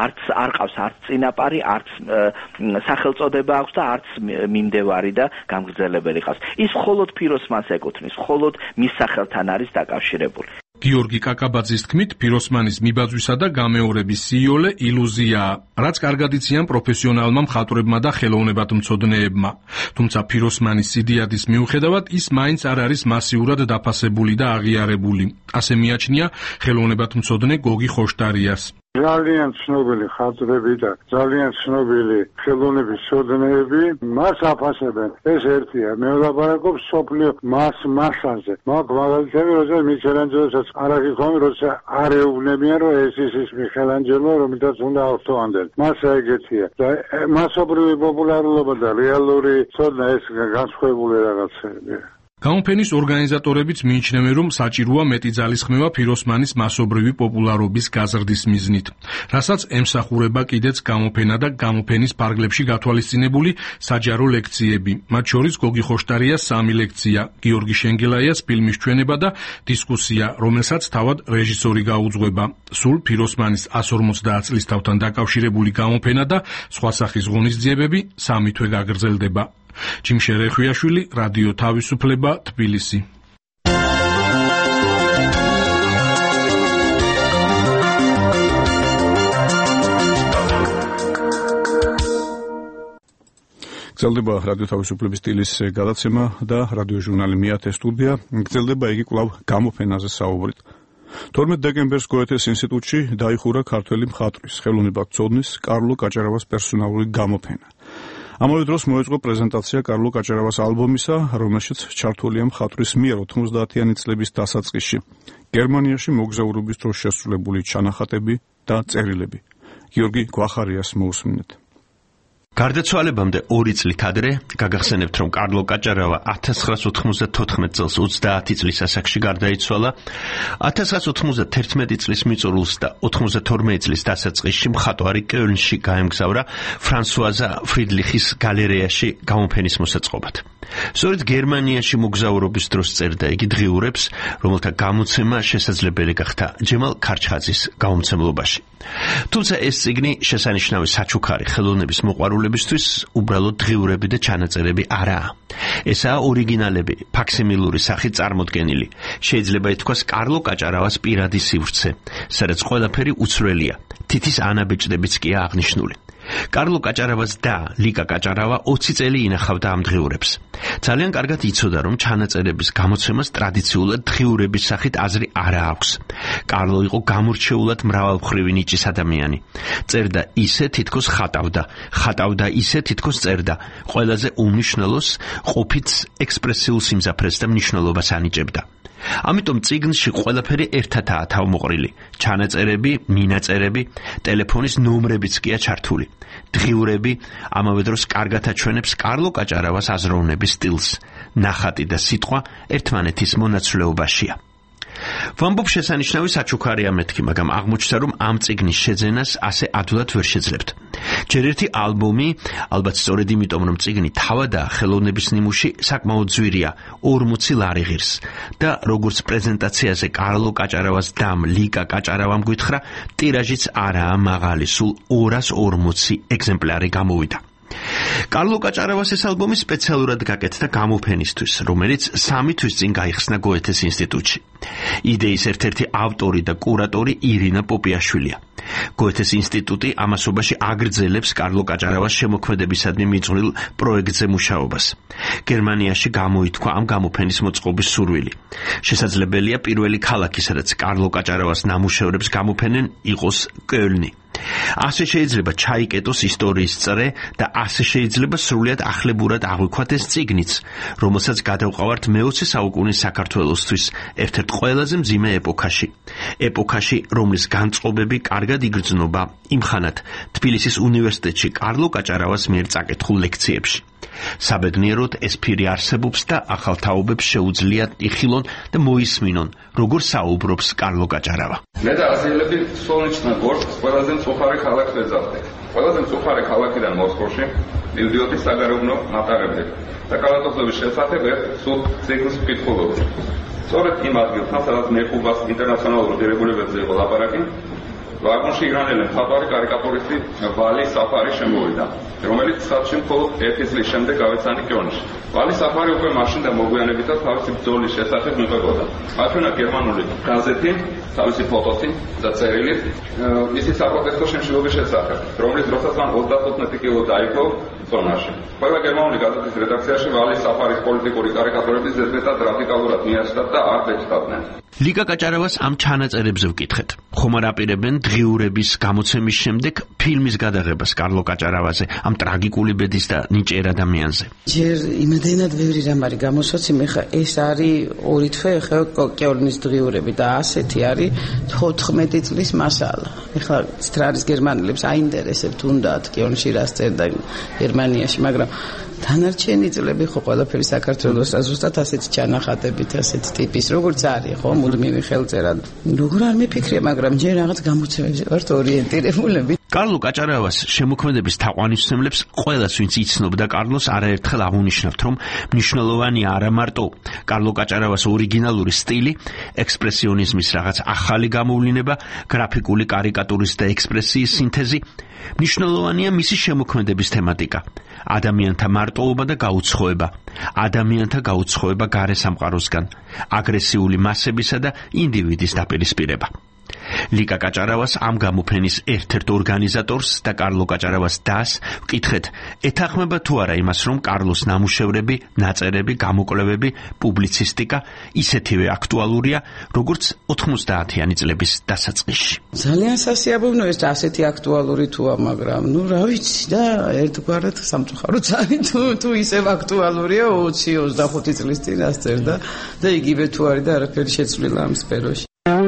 არ ყავს არც წინაპარი, არც სახელწოდება აქვს და არც მიმდევარი და გამგრძელებელი ყავს. ის მხოლოდ ფიროსმანს ეკუთვნის, მხოლოდ მის სახელთან არის დაკავშირებული. გიორგი კაკაბაძის თქმით, ფიროსმანის მიბაძვისა და გამეორების სიოლე ილუზიაა, რაც კარგად იციან პროფესიონალმა მხატვრებმა და ხელოვნებათმცოდნეებმა. თუმცა ფიროსმანის სიდიადის მიუხედავად ის მაინც არ არის მასიურად დაფასებული და აღიარებული. ასე მიაჩნია ხელოვნებათმცოდნე გოგი ხოშტარიას. ძალიან ცნობილი ხატვრები და ძალიან ცნობილი ხელოვნების მცოდნეები მას აფასებენ. ეს ერთია. მე ვლაპარაკობ სოფლიო მასაზე. მაგალითად, როცა მიქელანჯელოსაც არ აღიქვამი, როცა არ ეუბნებიან, რომ ეს ის მიქელანჯელო, რომელსაც უნდა ავტოანდელ. მას ეგეთია. და მასობრივი პოპულარობა და რეალური ცოდნა ეს განსხვავებული რაღაცებია. გამოფენის ორგანიზატორებიც მიიჩნევენ, რომ საჭიროა მეტი ძალისხმევა ფიროსმანის მასობრივი პოპულარობის გაზრდის მიზნით, რასაც ემსახურება კიდეც გამოფენა და გამოფენის ფარგლებში გათვალისწინებული საჯარო ლექციები, მათ შორის გოგი ხოშტარიას 3 ლექცია, გიორგი შენგელაიას ფილმის ჩვენება და დისკუსია, რომელსაც თავად რეჟისორი გაუძღვება. სულ ფიროსმანის 150 წლის თავთან დაკავშირებული გამოფენა და სხვა სახის ღონისძიებები 3 თვე გაგრძელდება. ჯიმშე რეხვიაშვილი, რადიო თავისუფლება, თბილისი. გრძელდება რადიო თავისუფლების სტილის გადაცემა და რადიო ჟურნალი მეათე სტუდია. გრძელდება იგი კვლავ გამოფენაზე საუბრით. 12 დეკემბერს გოეთეს ინსტიტუტში დაიხურა ქართველი მხატვრის, ხელოვნებათმცოდნის კარლო კაჭარავას პერსონალური გამოფენა. ამავე დროს მოეწყო პრეზენტაცია კარლო კაჭარავას ალბომისა, რომელშიც ჩართულია მხატვრის მიერ 90-იანი წლების დასაწყისში გერმანიაში მოგზაურობის დროს შესრულებული ჩანახატები და წერილები. გიორგი გვახარიას მოусმინეთ. გარდაცვალებამდე 2 წლით ადრე გაგახსენებთ, რომ კარლო კაჭარავა 1994 წელს 30 წლის ასაკში გარდაიცვალა. 1991 წლის მიწურულს და 92 წლის დასაწყისში მხატვარი კეულნში გაემგზავრა ფრანსუაზა ფრიდლიხის გალერეაში გამოფენის მოსაწყობად. სწორედ გერმანიაში მოგზაურობის დროს წერდა იგი დღიურებს, რომელთა გამოცემა შესაძლებელი გახდა ჯემალ ქარჩხაძის გამომცემლობაში. თუმცა ეს წიგნი შესანიშნავი საჩუქარი ხელოვნების მოყვარულებისთვის უბრალოდ დღიურები და ჩანაწერები არაა. ესაა ორიგინალები, ფაქსიმილური სახით წარმოდგენილი. შეიძლება ითქვას კარლო კაჭარავას პირადი სივრცე, სადაც ყველაფერი უცვლელია. თითის ანაბეჭდებიც კი აღნიშნული. კარლო კაჭარავას და ლიკა კაჭარავა 20 წელი ინახავდა ამ დღიურებს. ძალიან კარგად იცოდა, რომ ჩანაწერების გამოცემას ტრადიციულად დღიურების სახით აზრი არ აქვს. კარლო იყო გამორჩეულად მრავალმხრივი ნიჭის ადამიანი. წერდა ისე, თითქოს ხატავდა, ხატავდა ისე, თითქოს წერდა. ყველაზე უმნიშვნელოს ყოფით ექსპრესიულ სიმძაფრეს და მნიშვნელობას ანიჭებდა. ამიტომ წიგნში ყველაფერი ერთადაა თავმოყრილი. ჩანაწერები, მინაწერები, ტელეფონის ნომრებიც კია ჩართული. დღიურები ამავე დროს კარგად აჩვენებს კარლო კაჭარავას აზროვნების სტილს. ნახატი და სიტყვა ერთმანეთის მონაცვლეობაშია. ვამბობ შესანიშნავი საჩუქარია მეთქი, მაგრამ აღმოჩნდა, რომ ამ წიგნის შეძენას ასე ადვილად ვერ შეძლებთ. ჯერ ერთი ალბომი, ალბათ სწორედ იმიტომ, რომ წიგნი თავადაა ხელოვნების ნიმუში, საკმაოდ ძვირია, 40 ლარი ღირს. და როგორც პრეზენტაციაზე კარლო კაჭარავას დამ ლიკა კაჭარავამ გითხრა, ტირაჟიც არაა მაღალი, სულ 240 ეგზემპლარი გამოვიდა. კარლო კაჭარავას ეს ალბომი სპეციალურად გაკეთდა გამოფენისთვის, რომელიც 3 თვის წინ გაიხსნა გოეთეს ინსტიტუტში. იდეის ერთ-ერთი ავტორი და კურატორი ირინა პოპიაშვილია. გოეთეს ინსტიტუტი ამასობაში აგრძელებს კარლო კაჭარავას შემოქმედებისადმი მიძღვნილ პროექტზე მუშაობას. გერმანიაში გამოითქვა ამ გამოფენის მოწყობის სურვილი. შესაძლებელია პირველი ქალაქი, სადაც კარლო კაჭარავას ნამუშევრებს გამოფენენ, იყოს კეულნი. ასე შეიძლება ჩაიკეტოს ისტორიის წრე და ასე შეიძლება სრულიად ახლებურად აღვიქვათ ეს წიგნიც, რომელსაც გადავყავართ მე-20 საუკუნის საქართველოსთვის ერთ-ერთ ყველაზე მძიმე ეპოქაში, რომლის განწყობები კარგად იგრძნობა იმხანად თბილისის უნივერსიტეტში კარლო კაჭარავას მიერ წაკითხულ ლექციებში. საბედნიეროდ ეს ფირი არსებობს და ახალ თაობებს შეუძლია იხილონ და მოისმინონ, როგორ საუბრობს კარლო კაჭარავა. მე და აზიელები სოლნიჩნა გორსკს ყველაზე მწუხარე ქალაქს ეძახდით. ყველაზე მწუხარე ქალაქიდან მოსკოვში მივდიოდი საგარეუბნო მატარებლით და კალათოხების შესახებ ერთ სულ წიგნს ვკითხულობდი. სწორედ იმ ადგილთან, სადაც მეხუბას ინტერნაციონალურ დირექტორებებზე იყო ლაპარაკი, ვაგონში ირანელი მხატვარი კარიკატურისტი ვალი საფარი შემოვიდა, რომელიც სათში მხოლოდ 1 წლის შემდეგ გავეცანი კეულნში. ვალი საფარი უკვე მაშინ და მოგვიანებითაც თავისი ბრძოლის შესახებ მიყვებოდა. აჩვენა გერმანული გაზეთი, თავისი ფოტოთი და წერილი მისი საპროტესტო შემშილობის შესახებ, რომლის დროსაც მან 35 კილო დაიკლო ზონაში. ყველა გერმანული გაზეთის რედაქციაში ვალი საფარის პოლიტიკური კარიკატურების ზედმეტად რადიკალურად მიაჩნდათ და არ ბეჭდავდნენ. ლიკა კაჭარავას ამ ჩანაწერებზე ვკითხეთ. ხომ არ აპირებენ დღიურების გამოცემის შემდეგ ფილმის გადაღებას კარლო კაჭარავაზე, ამ ტრაგიკული ბედის და ნიჭიერ ადამიანზე? ჯერ იმედენად ბევრი რამ არის გამოსაცემი, ხა ეს არის 2 თვე, ხა კეულნის დღიურები და ასეთი არის 14 წლის მასალა. ეხლა ის არის გერმანელებს აინტერესებთ უნდათ კეულნში რას წერდა გერმანიაში, მაგრამ დანარჩენი წლები ხო ყველაფერი საქართველოს ზუსტად ასეთი ჩანახატებით, ასეთი ტიპის, როგორც არის, ხო, მუდმივი ხელწერა. როგორ არ მიფიქრია, მაგრამ ჯერ რაღაც გამოცემებზე ვართ ორიენტირებულები. კარლო კაჭარავას შემოქმედების თაყვანისმცემლებს ყველას, ვინც იცნობდა კარლოს, არაერთხელ აღუნიშნავთ, რომ მნიშვნელოვანია არა მარტო კარლო კაჭარავას ორიგინალური სტილი, ექსპრესიონიზმის რაღაც ახალი გამოვლინება, გრაფიკული კარიკატურის და ექსპრესიის სინთეზი, მნიშვნელოვანია მისი შემოქმედების თემატიკა, ადამიანთა მარტოობა და გაუცხოება, ადამიანთა გაუცხოება გარე სამყაროსგან, აგრესიული მასებისა და ინდივიდის დაპირისპირება. ლიკა კაჭარავას ამ გამოფენის ერთ-ერთ ორგანიზატორს და კარლო კაჭარავას დას ვკითხეთ, ეთანხმება თუ არა იმას, რომ კარლოს ნამუშევრები, ნაწერები, გამოკვლევები, პუბლიცისტიკა ისეთივე აქტუალურია, როგორც 90-იანი წლების დასაწყისში. ძალიან სასიამოვნო ეს ასეთი აქტუალური თუა, მაგრამ რა ვიცი და ერთგვარად სამწუხაროდ არის თუ ისევ აქტუალურია 20-25 წლის წინ ასწერდა და იგივე თუ არის და არაფერი შეცვლილა ამ სფეროში.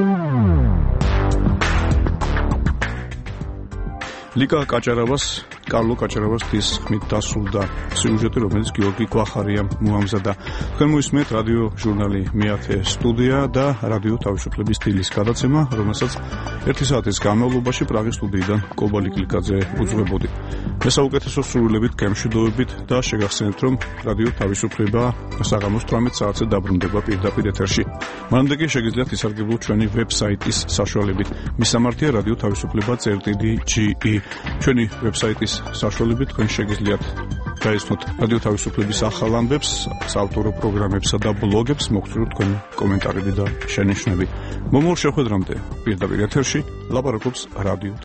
ლიკა კაჭარავას, კარლო კაჭარავას თქმით დასრულდა სიუჟეტი, რომელიც გიორგი გვახარიამ მოამზადა. თქვენ მოისმენთ რადიო ჟურნალი მეათე სტუდია და რადიო თავისუფლების სტილის გადაცემა, რომელსაც 1 საათის განმავლობაში პრაღის სტუდიიდან კობალი კლიკაძე უძღვებოდი. მე საუკეთესო სურვილებით, გემშვიდობებით და შეგახსენებთ, რომ რადიო თავისუფლება საღამოს 18 საათზე დაბრუნდება პირდაპირ ეთერში. მანამდე კი შეგიძლიათ ისარგებლოთ ჩვენი ვებსაიტის საშუალებით. მისამართია რადიო თავისუფლება.ge. ჩვენი ვებსაიტის საშუალებით თქვენ შეგიძლიათ გაიცნოთ რადიო თავისუფლების ახალ ამბებს, საავტორო პროგრამებსა და ბლოგებს, მოგწუროთ თქვენი კომენტარები და შენიშვნები. მომავალ შეხვედრამდე პირდაპირ ეთერში ლაპარაკობს რადიო